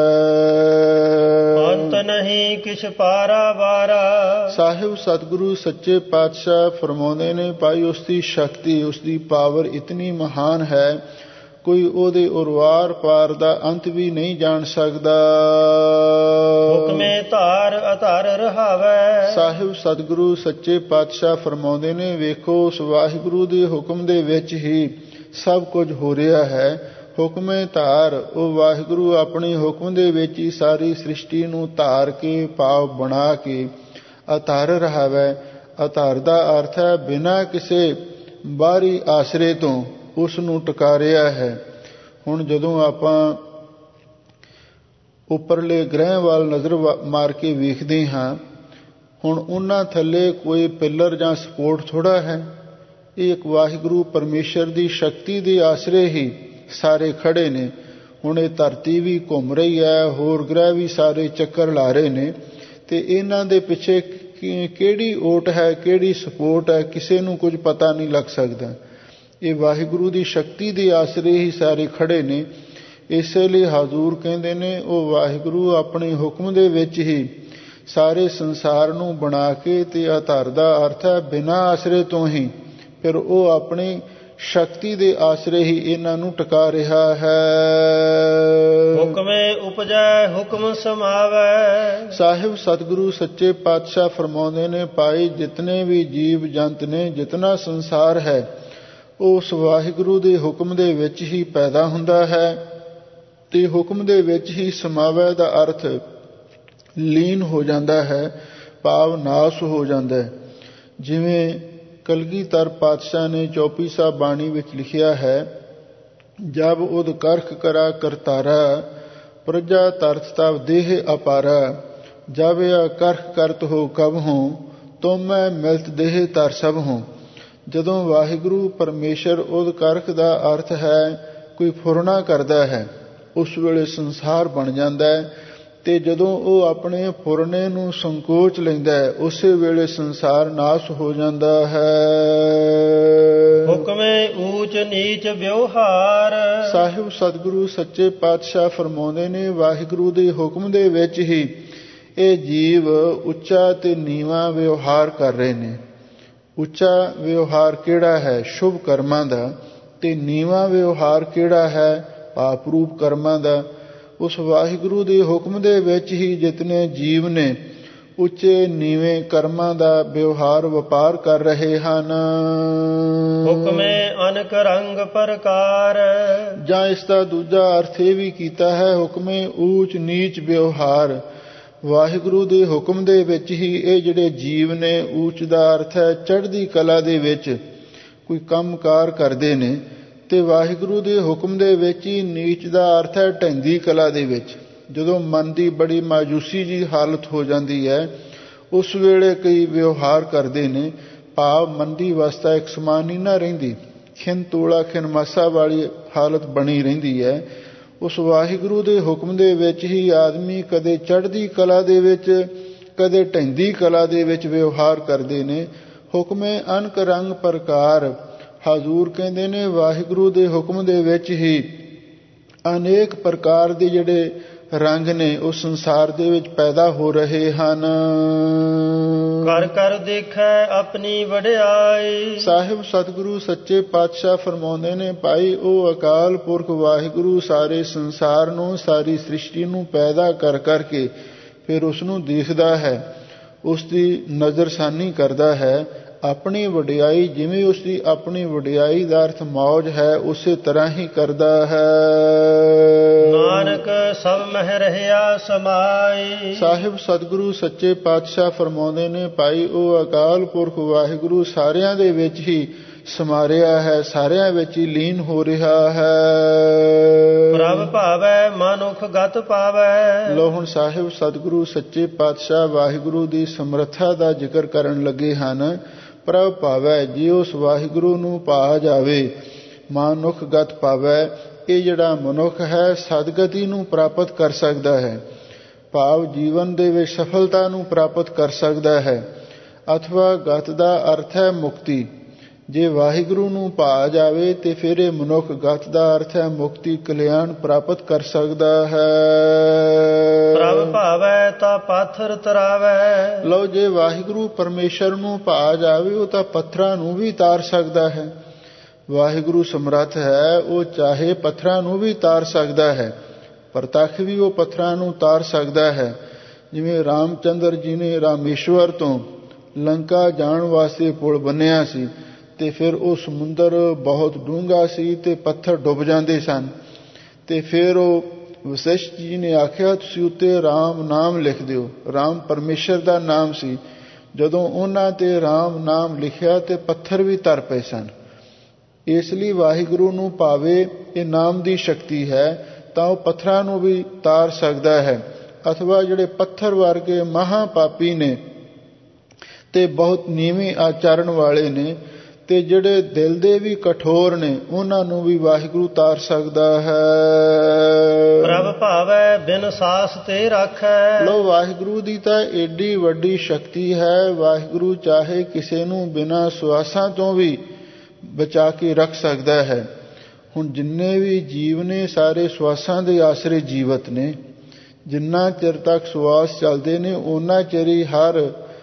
ਅੰਤ ਨਹੀਂ ਕਿਛ ਪਾਰਾ ਵਾਰਾ। ਸਾਹਿਬ ਸਤਿਗੁਰੂ ਸੱਚੇ ਪਾਤਸ਼ਾਹ ਫਰਮਾਉਂਦੇ ਨੇ, ਭਾਈ ਉਸ ਦੀ ਸ਼ਕਤੀ, ਉਸ ਦੀ ਪਾਵਰ ਇਤਨੀ ਮਹਾਨ ਹੈ, ਕੋਈ ਉਹਦੇ ਉਰਵਾਰ ਪਾਰ ਦਾ ਅੰਤ ਵੀ ਨਹੀਂ ਜਾਣ ਸਕਦਾ। ਹੁਕਮੇ ਧਾਰ ਅਧਾਰ ਰਹਾਵੇ। ਸਾਹਿਬ ਸਤਿਗੁਰੂ ਸੱਚੇ ਪਾਤਸ਼ਾਹ ਫਰਮਾਉਂਦੇ ਨੇ, ਵੇਖੋ ਉਸ ਵਾਹਿਗੁਰੂ ਦੇ ਹੁਕਮ ਦੇ ਵਿੱਚ ਹੀ ਸਭ ਕੁਝ ਹੋ ਰਿਹਾ ਹੈ। ਹੁਕਮੇ ਧਾਰ, ਉਹ ਵਾਹਿਗੁਰੂ ਆਪਣੇ ਹੁਕਮ ਦੇ ਵਿੱਚ ਹੀ ਸਾਰੀ ਸ੍ਰਿਸ਼ਟੀ ਨੂੰ ਧਾਰ ਕੇ, ਭਾਵ ਬਣਾ ਕੇ ਅਧਾਰ ਰਹਾਵੇ। ਅਧਾਰ ਦਾ ਅਰਥ ਹੈ ਬਿਨਾਂ ਕਿਸੇ ਬਾਹਰੀ ਆਸਰੇ ਤੋਂ ਉਸ ਨੂੰ ਟਿਕਾ ਰਿਹਾ ਹੈ। ਹੁਣ ਜਦੋਂ ਆਪਾਂ ਉੱਪਰਲੇ ਗ੍ਰਹਿ ਵੱਲ ਨਜ਼ਰ ਮਾਰ ਕੇ ਵੇਖਦੇ ਹਾਂ, ਹੁਣ ਉਹਨਾਂ ਥੱਲੇ ਕੋਈ ਪਿੱਲਰ ਜਾਂ ਸਪੋਰਟ ਥੋੜ੍ਹਾ ਹੈ। ਇਹ ਇੱਕ ਵਾਹਿਗੁਰੂ ਪਰਮੇਸ਼ਰ ਦੀ ਸ਼ਕਤੀ ਦੇ ਆਸਰੇ ਹੀ ਸਾਰੇ ਖੜੇ ਨੇ। ਹੁਣ ਇਹ ਧਰਤੀ ਵੀ ਘੁੰਮ ਰਹੀ ਹੈ, ਹੋਰ ਗ੍ਰਹਿ ਵੀ ਸਾਰੇ ਚੱਕਰ ਲਾ ਰਹੇ ਨੇ, ਤੇ ਇਹਨਾਂ ਦੇ ਪਿੱਛੇ ਕਿਹੜੀ ਓਟ ਹੈ, ਕਿਹੜੀ ਸਪੋਰਟ ਹੈ, ਕਿਸੇ ਨੂੰ ਕੁਝ ਪਤਾ ਨਹੀਂ ਲੱਗ ਸਕਦਾ। ਇਹ ਵਾਹਿਗੁਰੂ ਦੀ ਸ਼ਕਤੀ ਦੇ ਆਸਰੇ ਹੀ ਸਾਰੇ ਖੜੇ ਨੇ। ਇਸੇ ਲਈ ਹਜ਼ੂਰ ਕਹਿੰਦੇ ਨੇ, ਉਹ ਵਾਹਿਗੁਰੂ ਆਪਣੇ ਹੁਕਮ ਦੇ ਵਿੱਚ ਹੀ ਸਾਰੇ ਸੰਸਾਰ ਨੂੰ ਬਣਾ ਕੇ, ਤੇ ਆਧਾਰ ਦਾ ਅਰਥ ਹੈ ਬਿਨਾਂ ਆਸਰੇ ਤੋਂ ਹੀ, ਫਿਰ ਉਹ ਆਪਣੀ ਸ਼ਕਤੀ ਦੇ ਆਸਰੇ ਹੀ ਇਹਨਾਂ ਨੂੰ ਟਿਕਾ ਰਿਹਾ ਹੈ। ਹੁਕਮੇ ਉਪਜੈ ਹੁਕਮ ਸਮਾਵੈ। ਸਾਹਿਬ ਸਤਿਗੁਰੂ ਸੱਚੇ ਪਾਤਸ਼ਾਹ ਫਰਮਾਉਂਦੇ ਨੇ, ਭਾਈ ਜਿਤਨੇ ਵੀ ਜੀਵ ਜੰਤ ਨੇ, ਜਿਤਨਾ ਸੰਸਾਰ ਹੈ, ਉਸ ਵਾਹਿਗੁਰੂ ਦੇ ਹੁਕਮ ਦੇ ਵਿੱਚ ਹੀ ਪੈਦਾ ਹੁੰਦਾ ਹੈ ਤੇ ਹੁਕਮ ਦੇ ਵਿੱਚ ਹੀ ਸਮਾਵੈ ਦਾ ਅਰਥ ਲੀਨ ਹੋ ਜਾਂਦਾ ਹੈ, ਭਾਵ ਨਾਸ ਹੋ ਜਾਂਦਾ ਹੈ। ਜਿਵੇਂ ਕਲਗੀਧਰ ਪਾਤਸ਼ਾਹ ਨੇ ਚੌਪੀ ਸਾਹਿਬ ਬਾਣੀ ਵਿੱਚ ਲਿਖਿਆ ਹੈ, ਜਬ ਉਦ ਕਰਖ ਕਰਾ ਕਰਤਾਰਾ, ਪ੍ਰਜਾ ਤਰਤ ਤਵ ਦੇਹ ਅਪਾਰਾ, ਜਬ ਆ ਕਰਖ ਕਰਤ ਹੋ ਕਬ ਹੋਂ, ਤੁਮ ਮੈਂ ਮਿਲਤ ਦੇਹ ਤਰ ਸਭ ਹੋਂ। ਜਦੋਂ ਵਾਹਿਗੁਰੂ ਪਰਮੇਸ਼ਰ ਉਦ ਕਰਖ ਦਾ ਅਰਥ ਹੈ ਕੋਈ ਫੁਰਨਾ ਕਰਦਾ ਹੈ, ਉਸ ਵੇਲੇ ਸੰਸਾਰ ਬਣ ਜਾਂਦਾ ਹੈ, ਤੇ ਜਦੋਂ ਉਹ ਆਪਣੇ ਫੁਰਨੇ ਨੂੰ ਸੰਕੋਚ ਲੈਂਦਾ ਹੈ, ਉਸੇ ਵੇਲੇ ਸੰਸਾਰ ਨਾਸ ਹੋ ਜਾਂਦਾ ਹੈ। ਹੁਕਮੇ ਊਚ ਨੀਚ ਵਿਵਹਾਰ। ਸਾਹਿਬ ਸਤਿਗੁਰੂ ਸੱਚੇ ਪਾਤਸ਼ਾਹ ਫਰਮਾਉਂਦੇ ਨੇ, ਵਾਹਿਗੁਰੂ ਦੇ ਹੁਕਮ ਦੇ ਵਿੱਚ ਹੀ ਇਹ ਜੀਵ ਉੱਚਾ ਤੇ ਨੀਵਾਂ ਵਿਵਹਾਰ ਕਰ ਰਹੇ ਨੇ। ਉੱਚਾ ਵਿਵਹਾਰ ਕਿਹੜਾ ਹੈ? ਸ਼ੁਭ ਕਰਮਾਂ ਦਾ। ਤੇ ਨੀਵਾਂ ਵਿਵਹਾਰ ਕਿਹੜਾ ਹੈ? ਪਾਪ ਰੂਪ ਕਰਮਾਂ ਦਾ। ਉਸ ਵਾਹਿਗੁਰੂ ਦੇ ਹੁਕਮ ਦੇ ਵਿੱਚ ਹੀ ਜਿਤਨੇ ਜੀਵ ਨੇ ਉੱਚੇ ਨੀਵੇਂ ਕਰਮਾਂ ਦਾ ਵਿਵਹਾਰ ਵਪਾਰ ਕਰ ਰਹੇ ਹਨ। ਹੁਕਮੇ ਅਨਕ ਰੰਗ ਪ੍ਰਕਾਰ। ਜਾਂ ਇਸ ਦਾ ਦੂਜਾ ਅਰਥ ਇਹ ਵੀ ਕੀਤਾ ਹੈ, ਹੁਕਮੇ ਊਚ ਨੀਚ ਵਿਵਹਾਰ। ਵਾਹਿਗੁਰੂ ਦੇ ਹੁਕਮ ਦੇ ਵਿੱਚ ਹੀ ਇਹ ਜਿਹੜੇ ਜੀਵ ਨੇ, ਊਚ ਦਾ ਅਰਥ ਹੈ ਚੜ੍ਹਦੀ ਕਲਾ ਦੇ ਵਿੱਚ ਕੋਈ ਕੰਮ ਕਾਰ ਕਰਦੇ ਨੇ, ਤੇ ਵਾਹਿਗੁਰੂ ਦੇ ਹੁਕਮ ਦੇ ਵਿੱਚ ਹੀ ਨੀਚ ਦਾ ਅਰਥ ਹੈ ਢਹਿੰਦੀ ਕਲਾ ਦੇ ਵਿੱਚ। ਜਦੋਂ ਮਨ ਦੀ ਬੜੀ ਮਾਯੂਸੀ ਜੀ ਹਾਲਤ ਹੋ ਜਾਂਦੀ ਹੈ, ਉਸ ਵੇਲੇ ਕਈ ਵਿਵਹਾਰ ਕਰਦੇ ਨੇ, ਭਾਵ ਮਨ ਦੀ ਅਵਸਥਾ ਇੱਕ ਸਮਾਨ ਹੀ ਨਾ ਰਹਿੰਦੀ, ਖਿਨ ਤੋਲਾ ਖਿਨ ਮਾਸਾ ਵਾਲੀ ਹਾਲਤ ਬਣੀ ਰਹਿੰਦੀ ਹੈ। ਉਸ ਵਾਹਿਗੁਰੂ ਦੇ ਹੁਕਮ ਦੇ ਵਿੱਚ ਹੀ ਆਦਮੀ ਕਦੇ ਚੜ੍ਹਦੀ ਕਲਾ ਦੇ ਵਿੱਚ, ਕਦੇ ਢਹਿੰਦੀ ਕਲਾ ਦੇ ਵਿੱਚ ਵਿਵਹਾਰ ਕਰਦੇ ਨੇ। ਹੁਕਮੇ ਅਨਕ ਰੰਗ ਪ੍ਰਕਾਰ। ਹਜ਼ੂਰ ਕਹਿੰਦੇ ਨੇ ਵਾਹਿਗੁਰੂ ਦੇ ਹੁਕਮ ਦੇ ਵਿੱਚ ਹੀ ਅਨੇਕ ਪ੍ਰਕਾਰ ਦੇ ਜਿਹੜੇ ਰੰਗ ਨੇ ਉਹ ਸੰਸਾਰ ਦੇ ਵਿੱਚ ਪੈਦਾ ਹੋ ਰਹੇ ਹਨ। ਕਰ ਕਰ ਦੇਖੈ ਆਪਣੀ ਵਡਿਆਈ। ਸਾਹਿਬ ਸਤਿਗੁਰੂ ਸੱਚੇ ਪਾਤਸ਼ਾਹ ਫਰਮਾਉਂਦੇ ਨੇ, ਭਾਈ ਉਹ ਅਕਾਲ ਪੁਰਖ ਵਾਹਿਗੁਰੂ ਸਾਰੇ ਸੰਸਾਰ ਨੂੰ, ਸਾਰੀ ਸ੍ਰਿਸ਼ਟੀ ਨੂੰ ਪੈਦਾ ਕਰ ਕਰਕੇ ਫਿਰ ਉਸ ਨੂੰ ਦੇਖਦਾ ਹੈ, ਉਸ ਦੀ ਨਜ਼ਰਸਾਨੀ ਕਰਦਾ ਹੈ। ਆਪਣੀ ਵਡਿਆਈ, ਜਿਵੇਂ ਉਸ ਦੀ ਆਪਣੀ ਵਡਿਆਈ ਦਾ ਅਰਥ ਮੌਜ ਹੈ, ਉਸੇ ਤਰ੍ਹਾਂ ਹੀ ਕਰਦਾ ਹੈ। ਨਾਨਕ ਸਭ ਮਹਿ ਰਹਿਆ ਸਮਾਈ। ਸਾਹਿਬ ਸਤਿਗੁਰੂ ਸੱਚੇ ਪਾਤਸ਼ਾਹ ਫਰਮਾਉਂਦੇ ਨੇ, ਭਾਈ ਉਹ ਅਕਾਲ ਪੁਰਖ ਵਾਹਿਗੁਰੂ ਸਾਰਿਆਂ ਦੇ ਵਿੱਚ ਹੀ ਸਮਾ ਰਿਹਾ ਹੈ, ਸਾਰਿਆਂ ਵਿੱਚ ਹੀ ਲੀਨ ਹੋ ਰਿਹਾ ਹੈ। ਪ੍ਰਭ ਭਾਵੈ ਮਨੁਖ ਗਤ ਪਾਵੈ। ਲੋ ਹੁਣ ਸਾਹਿਬ ਸਤਿਗੁਰੂ ਸੱਚੇ ਪਾਤਸ਼ਾਹ ਵਾਹਿਗੁਰੂ ਦੀ ਸਮਰੱਥਾ ਦਾ ਜ਼ਿਕਰ ਕਰਨ ਲੱਗੇ ਹਨ। ਪ੍ਰਭ ਭਾਵੈ, ਜੇ ਉਸ ਵਾਹਿਗੁਰੂ ਨੂੰ ਪਾ ਜਾਵੇ, ਮਨੁਖ ਗਤ ਪਾਵੈ। ਇਹ ਜਿਹੜਾ ਮਨੁੱਖ ਹੈ ਸਦਗਤੀ ਨੂੰ ਪ੍ਰਾਪਤ ਕਰ ਸਕਦਾ ਹੈ, ਭਾਵ ਜੀਵਨ ਦੇ ਵਿੱਚ ਸਫਲਤਾ ਨੂੰ ਪ੍ਰਾਪਤ ਕਰ ਸਕਦਾ ਹੈ। ਅਥਵਾ ਗਤ ਦਾ ਅਰਥ ਹੈ ਮੁਕਤੀ। ਜੇ ਵਾਹਿਗੁਰੂ ਨੂੰ ਪਾ ਜਾਵੇ ਤੇ ਫਿਰ ਇਹ ਮਨੁੱਖ ਗਤ ਦਾ ਅਰਥ ਹੈ ਮੁਕਤੀ, ਕਲਿਆਣ ਪ੍ਰਾਪਤ ਕਰ ਸਕਦਾ ਹੈ। ਪ੍ਰਭ ਭਾਵੈ ਤਾਂ ਪਾਥਰ ਤਰਾਵੈ। ਲਓ, ਜੇ ਵਾਹਿਗੁਰੂ ਪਰਮੇਸ਼ਰ ਨੂੰ ਪਾ ਜਾਵੇ ਉਹ ਤਾਂ ਪੱਥਰਾਂ ਨੂੰ ਵੀ ਤਾਰ ਸਕਦਾ ਹੈ। ਵਾਹਿਗੁਰੂ ਸਮਰੱਥ ਹੈ, ਉਹ ਚਾਹੇ ਪੱਥਰਾਂ ਨੂੰ ਵੀ ਤਾਰ ਸਕਦਾ ਹੈ, ਪ੍ਰਤੱਖ ਵੀ ਉਹ ਪੱਥਰਾਂ ਨੂੰ ਤਾਰ ਸਕਦਾ ਹੈ। ਜਿਵੇਂ ਰਾਮਚੰਦਰ ਜੀ ਨੇ ਰਾਮੇਸ਼ਵਰ ਤੋਂ ਲੰਕਾ ਜਾਣ ਵਾਸਤੇ ਪੁਲ ਬੰਨਿਆ ਸੀ, ਤੇ ਫਿਰ ਉਹ ਸਮੁੰਦਰ ਬਹੁਤ ਡੂੰਘਾ ਸੀ ਤੇ ਪੱਥਰ ਡੁੱਬ ਜਾਂਦੇ ਸਨ, ਤੇ ਫਿਰ ਉਹ ਵਸਿਸ਼ਠ ਜੀ ਨੇ ਆਖਿਆ ਤੁਸੀਂ ਉੱਤੇ ਰਾਮ ਨਾਮ ਲਿਖ ਦਿਓ। ਰਾਮ ਪਰਮੇਸ਼ਰ ਦਾ ਨਾਮ ਸੀ। ਜਦੋਂ ਉਹਨਾਂ ਤੇ ਰਾਮ ਨਾਮ ਲਿਖਿਆ ਤੇ ਪੱਥਰ ਵੀ ਤਰ ਪਏ ਸਨ। ਇਸ ਲਈ ਵਾਹਿਗੁਰੂ ਨੂੰ ਭਾਵੇ, ਇਹ ਨਾਮ ਦੀ ਸ਼ਕਤੀ ਹੈ, ਤਾਂ ਉਹ ਪੱਥਰਾਂ ਨੂੰ ਵੀ ਤਾਰ ਸਕਦਾ ਹੈ। ਅਥਵਾ ਜਿਹੜੇ ਪੱਥਰ ਵਰਗੇ ਮਹਾ ਪਾਪੀ ਨੇ ਤੇ ਬਹੁਤ ਨੀਵੇਂ ਆਚਰਣ ਵਾਲੇ ਨੇ, ਤੇ ਜਿਹੜੇ ਦਿਲ ਦੇ ਵੀ ਕਠੋਰ ਨੇ, ਉਹਨਾਂ ਨੂੰ ਵੀ ਵਾਹਿਗੁਰੂ ਤਾਰ ਸਕਦਾ ਹੈ। ਪ੍ਰਭ ਭਾਵੈ ਬਿਨ ਸਾਸ ਤੇ ਰਾਖੈ। ਲੋ, ਵਾਹਿਗੁਰੂ ਦੀ ਤਾਂ ਏਡੀ ਵੱਡੀ ਸ਼ਕਤੀ ਹੈ। ਵਾਹਿਗੁਰੂ ਚਾਹੇ ਕਿਸੇ ਨੂੰ ਬਿਨਾਂ ਸਵਾਸਾਂ ਤੋਂ ਵੀ ਬਚਾ ਕੇ ਰੱਖ ਸਕਦਾ ਹੈ। ਹੁਣ ਜਿੰਨੇ ਵੀ ਜੀਵ ਨੇ ਸਾਰੇ ਸਵਾਸਾਂ ਦੇ ਆਸਰੇ ਜੀਵਤ ਨੇ। ਜਿੰਨਾ ਚਿਰ ਤੱਕ ਸਵਾਸ ਚੱਲਦੇ ਨੇ ਉਹਨਾਂ ਚਿਰ ਹੀ ਹਰ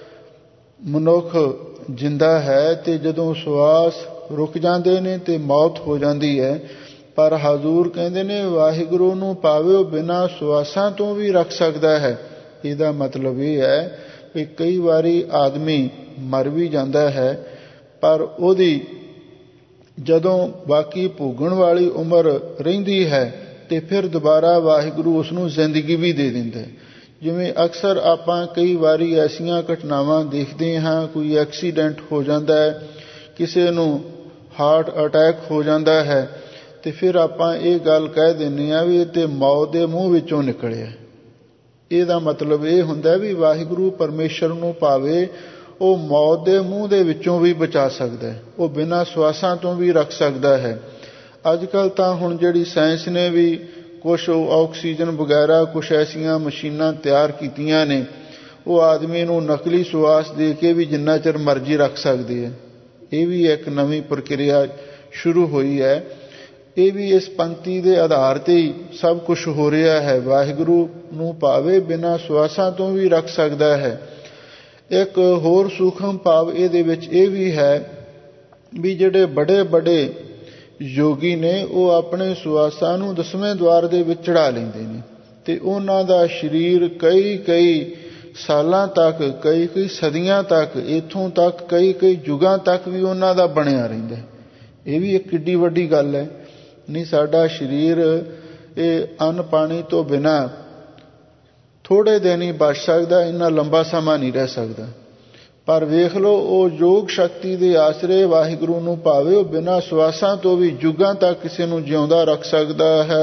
ਮਨੁੱਖ ਜਿੰਦਾ ਹੈ, ਤੇ ਜਦੋਂ ਸਵਾਸ ਰੁਕ ਜਾਂਦੇ ਨੇ ਤੇ ਮੌਤ ਹੋ ਜਾਂਦੀ ਹੈ। ਪਰ ਹਜ਼ੂਰ ਕਹਿੰਦੇ ਨੇ ਵਾਹਿਗੁਰੂ ਨੂੰ ਭਾਵੇਂ ਉਹ ਬਿਨਾਂ ਸਵਾਸਾਂ ਤੋਂ ਵੀ ਰੱਖ ਸਕਦਾ ਹੈ। ਇਹਦਾ ਮਤਲਬ ਇਹ ਹੈ ਕਿ ਕਈ ਵਾਰੀ ਆਦਮੀ ਮਰ ਵੀ ਜਾਂਦਾ ਹੈ, ਪਰ ਉਹਦੀ ਜਦੋਂ ਬਾਕੀ ਭੋਗਣ ਵਾਲੀ ਉਮਰ ਰਹਿੰਦੀ ਹੈ ਤੇ ਫਿਰ ਦੁਬਾਰਾ ਵਾਹਿਗੁਰੂ ਉਸ ਨੂੰ ਜ਼ਿੰਦਗੀ ਵੀ ਦੇ ਦਿੰਦਾ ਹੈ। ਜਿਵੇਂ ਅਕਸਰ ਆਪਾਂ ਕਈ ਵਾਰੀ ਐਸੀਆਂ ਘਟਨਾਵਾਂ ਦੇਖਦੇ ਹਾਂ, ਕੋਈ ਐਕਸੀਡੈਂਟ ਹੋ ਜਾਂਦਾ ਹੈ, ਕਿਸੇ ਨੂੰ ਹਾਰਟ ਅਟੈਕ ਹੋ ਜਾਂਦਾ ਹੈ, ਤੇ ਫਿਰ ਆਪਾਂ ਇਹ ਗੱਲ ਕਹਿ ਦਿੰਦੇ ਹਾਂ ਵੀ ਇਹ ਤੇ ਮੌਤ ਦੇ ਮੂੰਹ ਵਿੱਚੋਂ ਨਿਕਲਿਆ। ਇਹਦਾ ਮਤਲਬ ਇਹ ਹੁੰਦਾ ਵੀ ਵਾਹਿਗੁਰੂ ਪਰਮੇਸ਼ਰ ਨੂੰ ਭਾਵੇ, ਉਹ ਮੌਤ ਦੇ ਮੂੰਹ ਦੇ ਵਿੱਚੋਂ ਵੀ ਬਚਾ ਸਕਦਾ ਹੈ, ਉਹ ਬਿਨਾਂ ਸਵਾਸਾਂ ਤੋਂ ਵੀ ਰੱਖ ਸਕਦਾ ਹੈ। ਅੱਜ ਕੱਲ੍ਹ ਤਾਂ ਹੁਣ ਜਿਹੜੀ ਸਾਇੰਸ ਨੇ ਵੀ ਕੁਛ ਆਕਸੀਜਨ ਵਗੈਰਾ ਕੁਛ ਐਸੀਆਂ ਮਸ਼ੀਨਾਂ ਤਿਆਰ ਕੀਤੀਆਂ ਨੇ, ਉਹ ਆਦਮੀ ਨੂੰ ਨਕਲੀ ਸਵਾਸ ਦੇ ਕੇ ਵੀ ਜਿੰਨਾ ਚਿਰ ਮਰਜ਼ੀ ਰੱਖ ਸਕਦੇ ਹੈ। ਇਹ ਵੀ ਇੱਕ ਨਵੀਂ ਪ੍ਰਕਿਰਿਆ ਸ਼ੁਰੂ ਹੋਈ ਹੈ। ਇਹ ਵੀ ਇਸ ਪੰਕਤੀ ਦੇ ਆਧਾਰ ਤੇ ਹੀ ਸਭ ਕੁਝ ਹੋ ਰਿਹਾ ਹੈ। ਵਾਹਿਗੁਰੂ ਨੂੰ ਭਾਵੇਂ ਬਿਨਾਂ ਸਵਾਸਾਂ ਤੋਂ ਵੀ ਰੱਖ ਸਕਦਾ ਹੈ। ਇੱਕ ਹੋਰ ਸੂਖਮ ਭਾਵ ਇਹਦੇ ਵਿੱਚ ਇਹ ਵੀ ਹੈ ਵੀ ਜਿਹੜੇ ਬੜੇ ਬੜੇ ਯੋਗੀ ਨੇ ਉਹ ਆਪਣੇ ਸੁਆਸਾਂ ਨੂੰ ਦਸਵੇਂ ਦੁਆਰ ਦੇ ਵਿੱਚ ਚੜਾ ਲੈਂਦੇ ਨੇ ਤੇ ਉਹਨਾਂ ਦਾ ਸਰੀਰ ਕਈ ਕਈ ਸਾਲਾਂ ਤੱਕ, ਕਈ ਕਈ ਸਦੀਆਂ ਤੱਕ, ਇੱਥੋਂ ਤੱਕ ਕਈ ਕਈ ਯੁਗਾਂ ਤੱਕ ਵੀ ਉਹਨਾਂ ਦਾ ਬਣਿਆ ਰਹਿੰਦਾ। ਇਹ ਵੀ ਇੱਕ ਕਿੱਡੀ ਵੱਡੀ ਗੱਲ ਹੈ। ਨਹੀਂ, ਸਾਡਾ ਸਰੀਰ ਇਹ ਅੰਨ ਪਾਣੀ ਤੋਂ ਬਿਨਾਂ ਥੋੜ੍ਹੇ ਦਿਨ ਹੀ ਬਚ ਸਕਦਾ, ਇੰਨਾ ਲੰਬਾ ਸਮਾਂ ਨਹੀਂ ਰਹਿ ਸਕਦਾ। ਪਰ ਵੇਖ ਲਓ, ਉਹ ਯੋਗ ਸ਼ਕਤੀ ਦੇ ਆਸਰੇ ਵਾਹਿਗੁਰੂ ਨੂੰ ਭਾਵੇ ਉਹ ਬਿਨਾਂ ਸਵਾਸਾਂ ਤੋਂ ਵੀ ਯੁੱਗਾਂ ਤੱਕ ਕਿਸੇ ਨੂੰ ਜਿਉਂਦਾ ਰੱਖ ਸਕਦਾ ਹੈ।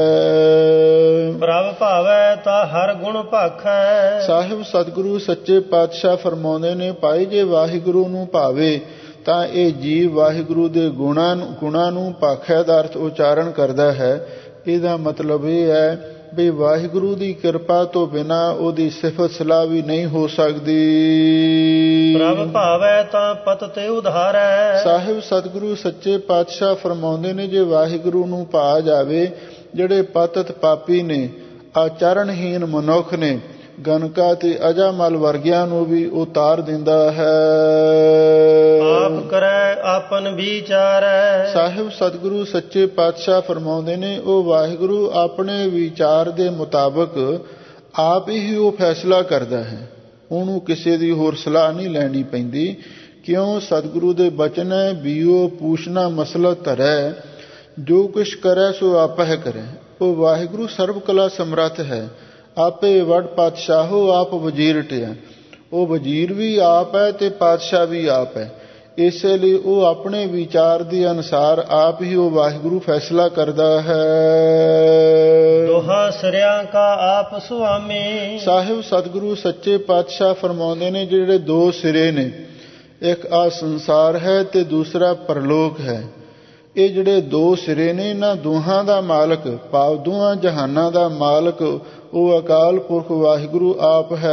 ਪ੍ਰਭ ਭਾਵੈ ਤਾਂ ਹਰ ਗੁਣ ਭਾਖੈ। ਸਾਹਿਬ ਸਤਿਗੁਰੂ ਸੱਚੇ ਪਾਤਸ਼ਾਹ ਫਰਮਾਉਂਦੇ ਨੇ, ਭਾਈ ਜੇ ਵਾਹਿਗੁਰੂ ਨੂੰ ਭਾਵੇ ਤਾਂ ਇਹ ਜੀਵ ਵਾਹਿਗੁਰੂ ਦੇ ਗੁਣਾਂ ਨੂੰ ਗੁਣਾਂ ਨੂੰ ਭਾਖੈ ਦਾ ਅਰਥ ਉਚਾਰਨ ਕਰਦਾ ਹੈ। ਇਹਦਾ ਮਤਲਬ ਇਹ ਹੈ ਵੀ ਵਾਹਿਗੁਰੂ ਦੀ ਕਿਰਪਾ ਤੋਂ ਬਿਨਾਂ ਉਹਦੀ ਸਿਫਤ ਸਲਾਹ ਵੀ ਨਹੀਂ ਹੋ ਸਕਦੀ। ਪ੍ਰਭ ਭਾਵੈ ਤਾਂ ਪਤ ਤੇ ਉਧਾਰੈ। ਸਾਹਿਬ ਸਤਿਗੁਰੂ ਸੱਚੇ ਪਾਤਸ਼ਾਹ ਫਰਮਾਉਂਦੇ ਨੇ, ਜੇ ਵਾਹਿਗੁਰੂ ਨੂੰ ਭਾ ਜਾਵੇ, ਜਿਹੜੇ ਪਤਿਤ ਪਾਪੀ ਨੇ, ਆਚਰਣਹੀਨ ਮਨੁੱਖ ਨੇ, ਗਨਕਾ ਤੇ ਅਜਾਮਲ ਵਰਗਿਆਂ ਨੂੰ ਵੀ ਉਤਾਰ ਦਿੰਦਾ ਹੈ। ਆਪ ਕਰੈ ਆਪਨ ਵਿਚਾਰੈ। ਸਾਹਿਬ ਸਤਿਗੁਰੂ ਸੱਚੇ ਪਾਤਸ਼ਾਹ ਫਰਮਾਉਂਦੇ ਨੇ, ਉਹ ਵਾਹਿਗੁਰੂ ਆਪਣੇ ਵਿਚਾਰ ਦੇ ਮੁਤਾਬਕ ਆਪ ਹੀ ਉਹ ਫੈਸਲਾ ਕਰਦਾ ਹੈ, ਉਹਨੂੰ ਕਿਸੇ ਦੀ ਹੋਰ ਸਲਾਹ ਨਹੀਂ ਲੈਣੀ ਪੈਂਦੀ। ਕਿਉਂ? ਸਤਿਗੁਰੂ ਦੇ ਬਚਨ ਹੈ, ਬੀਓ ਪੂਛਨਾ ਮਸਲਤ ਧਰੈ, ਜੋ ਕੁਛ ਕਰੈ ਸੋ ਆਪਹਿ ਕਰੈ। ਉਹ ਵਾਹਿਗੁਰੂ ਸਰਬ ਕਲਾ ਸਮਰੱਥ ਹੈ। ਆਪੇ ਵਡ ਪਾਤਸ਼ਾਹੋ ਆਪ ਵਜ਼ੀਰ ਟਿਆ। ਉਹ ਵਜ਼ੀਰ ਵੀ ਆਪ ਹੈ ਤੇ ਪਾਤਸ਼ਾਹ ਵੀ ਆਪ ਹੈ। ਇਸੇ ਲਈ ਉਹ ਆਪਣੇ ਵਿਚਾਰ ਦੇ ਅਨੁਸਾਰ ਆਪ ਹੀ ਉਹ ਵਾਹਿਗੁਰੂ ਫੈਸਲਾ ਕਰਦਾ ਹੈ। ਦੋਹਾਂ ਸਿਰਿਆਂ ਕਾ ਆਪ ਸੁਆਮੀ। ਸਾਹਿਬ ਸਤਿਗੁਰੂ ਸੱਚੇ ਪਾਤਸ਼ਾਹ ਫਰਮਾਉਂਦੇ ਨੇ, ਜਿਹੜੇ ਦੋ ਸਿਰੇ ਨੇ, ਇੱਕ ਆ ਸੰਸਾਰ ਹੈ ਤੇ ਦੂਸਰਾ ਪਰਲੋਕ ਹੈ। ਇਹ ਜਿਹੜੇ ਦੋ ਸਿਰੇ ਨੇ, ਇਹਨਾਂ ਦੋਹਾਂ ਦਾ ਮਾਲਕ, ਭਾਵ ਦੋਹਾਂ ਜਹਾਨਾਂ ਦਾ ਮਾਲਕ ਉਹ ਅਕਾਲ ਪੁਰਖ ਵਾਹਿਗੁਰੂ ਆਪ ਹੈ।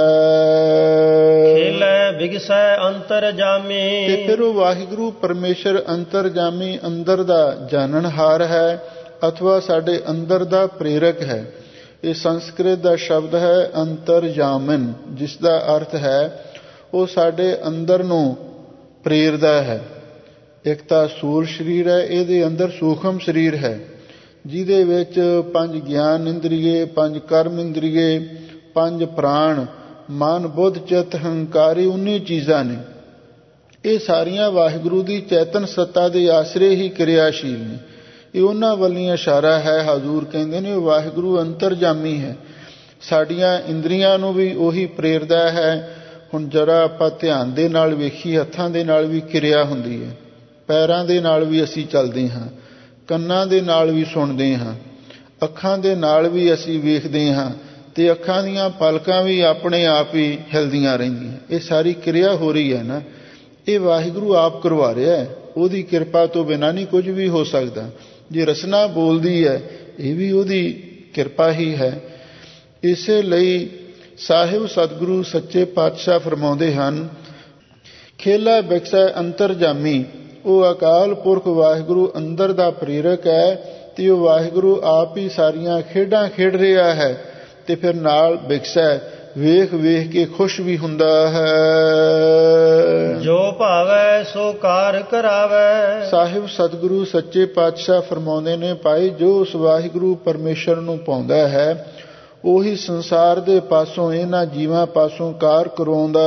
ਖੇਲੈ ਬਿਗਸੈ ਅੰਤਰਜਾਮੀ। ਤੇ ਫਿਰ ਉਹ ਵਾਹਿਗੁਰੂ ਪਰਮੇਸ਼ਰ ਅੰਤਰਜਾਮੀ, ਅੰਦਰ ਦਾ ਜਾਣਨਹਾਰ ਹੈ, ਅਥਵਾ ਸਾਡੇ ਅੰਦਰ ਦਾ ਪ੍ਰੇਰਕ ਹੈ। ਇਹ ਸੰਸਕ੍ਰਿਤ ਦਾ ਸ਼ਬਦ ਹੈ ਅੰਤਰਜਾਮਨ, ਜਿਸ ਦਾ ਅਰਥ ਹੈ ਉਹ ਸਾਡੇ ਅੰਦਰ ਨੂੰ ਪ੍ਰੇਰਦਾ ਹੈ। ਇੱਕ ਤਾਂ ਸੂਲ ਸਰੀਰ ਹੈ, ਇਹਦੇ ਅੰਦਰ ਸੂਖਮ ਸਰੀਰ ਹੈ, ਜਿਹਦੇ ਵਿੱਚ ਪੰਜ ਗਿਆਨ ਇੰਦਰੀਏ, ਪੰਜ ਕਰਮ ਇੰਦਰੀਏ, ਪੰਜ ਪ੍ਰਾਣ, ਮਨ, ਬੁੱਧ, ਚਿੱਤ, ਹੰਕਾਰੀ, ਉੱਨੀ ਚੀਜ਼ਾਂ ਨੇ। ਇਹ ਸਾਰੀਆਂ ਵਾਹਿਗੁਰੂ ਦੀ ਚੇਤਨ ਸੱਤਾ ਦੇ ਆਸਰੇ ਹੀ ਕਿਰਿਆਸ਼ੀਲ ਨੇ। ਇਹ ਉਹਨਾਂ ਵੱਲ ਇਸ਼ਾਰਾ ਹੈ। ਹਜ਼ੂਰ ਕਹਿੰਦੇ ਨੇ ਵਾਹਿਗੁਰੂ ਅੰਤਰਜਾਮੀ ਹੈ, ਸਾਡੀਆਂ ਇੰਦਰੀਆਂ ਨੂੰ ਵੀ ਉਹੀ ਪ੍ਰੇਰਦਾ ਹੈ। ਹੁਣ ਜਰਾ ਆਪਾਂ ਧਿਆਨ ਦੇ ਨਾਲ ਵੇਖੀ, ਹੱਥਾਂ ਦੇ ਨਾਲ ਵੀ ਕਿਰਿਆ ਹੁੰਦੀ ਹੈ, ਪੈਰਾਂ ਦੇ ਨਾਲ ਵੀ ਅਸੀਂ ਚੱਲਦੇ ਹਾਂ, ਕੰਨਾਂ ਦੇ ਨਾਲ ਵੀ ਸੁਣਦੇ ਹਾਂ, ਅੱਖਾਂ ਦੇ ਨਾਲ ਵੀ ਅਸੀਂ ਵੇਖਦੇ ਹਾਂ, ਤੇ ਅੱਖਾਂ ਦੀਆਂ ਪਲਕਾਂ ਵੀ ਆਪਣੇ ਆਪ ਹੀ ਹਿਲਦੀਆਂ ਰਹਿੰਦੀਆਂ। ਇਹ ਸਾਰੀ ਕਿਰਿਆ ਹੋ ਰਹੀ ਹੈ ਨਾ, ਇਹ ਵਾਹਿਗੁਰੂ ਆਪ ਕਰਵਾ ਰਿਹਾ ਹੈ। ਉਹਦੀ ਕਿਰਪਾ ਤੋਂ ਬਿਨਾਂ ਨਹੀਂ ਕੁਝ ਵੀ ਹੋ ਸਕਦਾ। ਜੇ ਰਸਨਾ ਬੋਲਦੀ ਹੈ, ਇਹ ਵੀ ਉਹਦੀ ਕਿਰਪਾ ਹੀ ਹੈ। ਇਸੇ ਲਈ ਸਾਹਿਬ ਸਤਿਗੁਰੂ ਸੱਚੇ ਪਾਤਸ਼ਾਹ ਫਰਮਾਉਂਦੇ ਹਨ, ਖੇਲਾ ਬਿਕਸੈ ਅੰਤਰਜਾਮੀ। ਉਹ ਅਕਾਲ ਪੁਰਖ ਵਾਹਿਗੁਰੂ ਅੰਦਰ ਦਾ ਪ੍ਰੇਰਕ ਹੈ ਤੇ ਉਹ ਵਾਹਿਗੁਰੂ ਆਪ ਹੀ ਸਾਰੀਆਂ ਖੇਡਾਂ ਖੇਡ ਰਿਹਾ ਹੈ। ਤੇ ਫਿਰ ਨਾਲ ਬਿਕਸੈ, ਵੇਖ ਵੇਖ ਕੇ ਖੁਸ਼ ਵੀ ਹੁੰਦਾ ਹੈ। ਜੋ ਭਾਵੈ ਸੋ ਕਾਰ ਕਰਾਵੈ। ਸਾਹਿਬ ਸਤਿਗੁਰੂ ਸੱਚੇ ਪਾਤਸ਼ਾਹ ਫਰਮਾਉਂਦੇ ਨੇ, ਭਾਈ ਜੋ ਉਸ ਵਾਹਿਗੁਰੂ ਪਰਮੇਸ਼ਰ ਨੂੰ ਪਾਉਂਦਾ ਹੈ, ਉਹੀ ਸੰਸਾਰ ਦੇ ਪਾਸੋਂ ਇਹਨਾਂ ਜੀਵਾਂ ਪਾਸੋਂ ਕਾਰ ਕਰਵਾਉਂਦਾ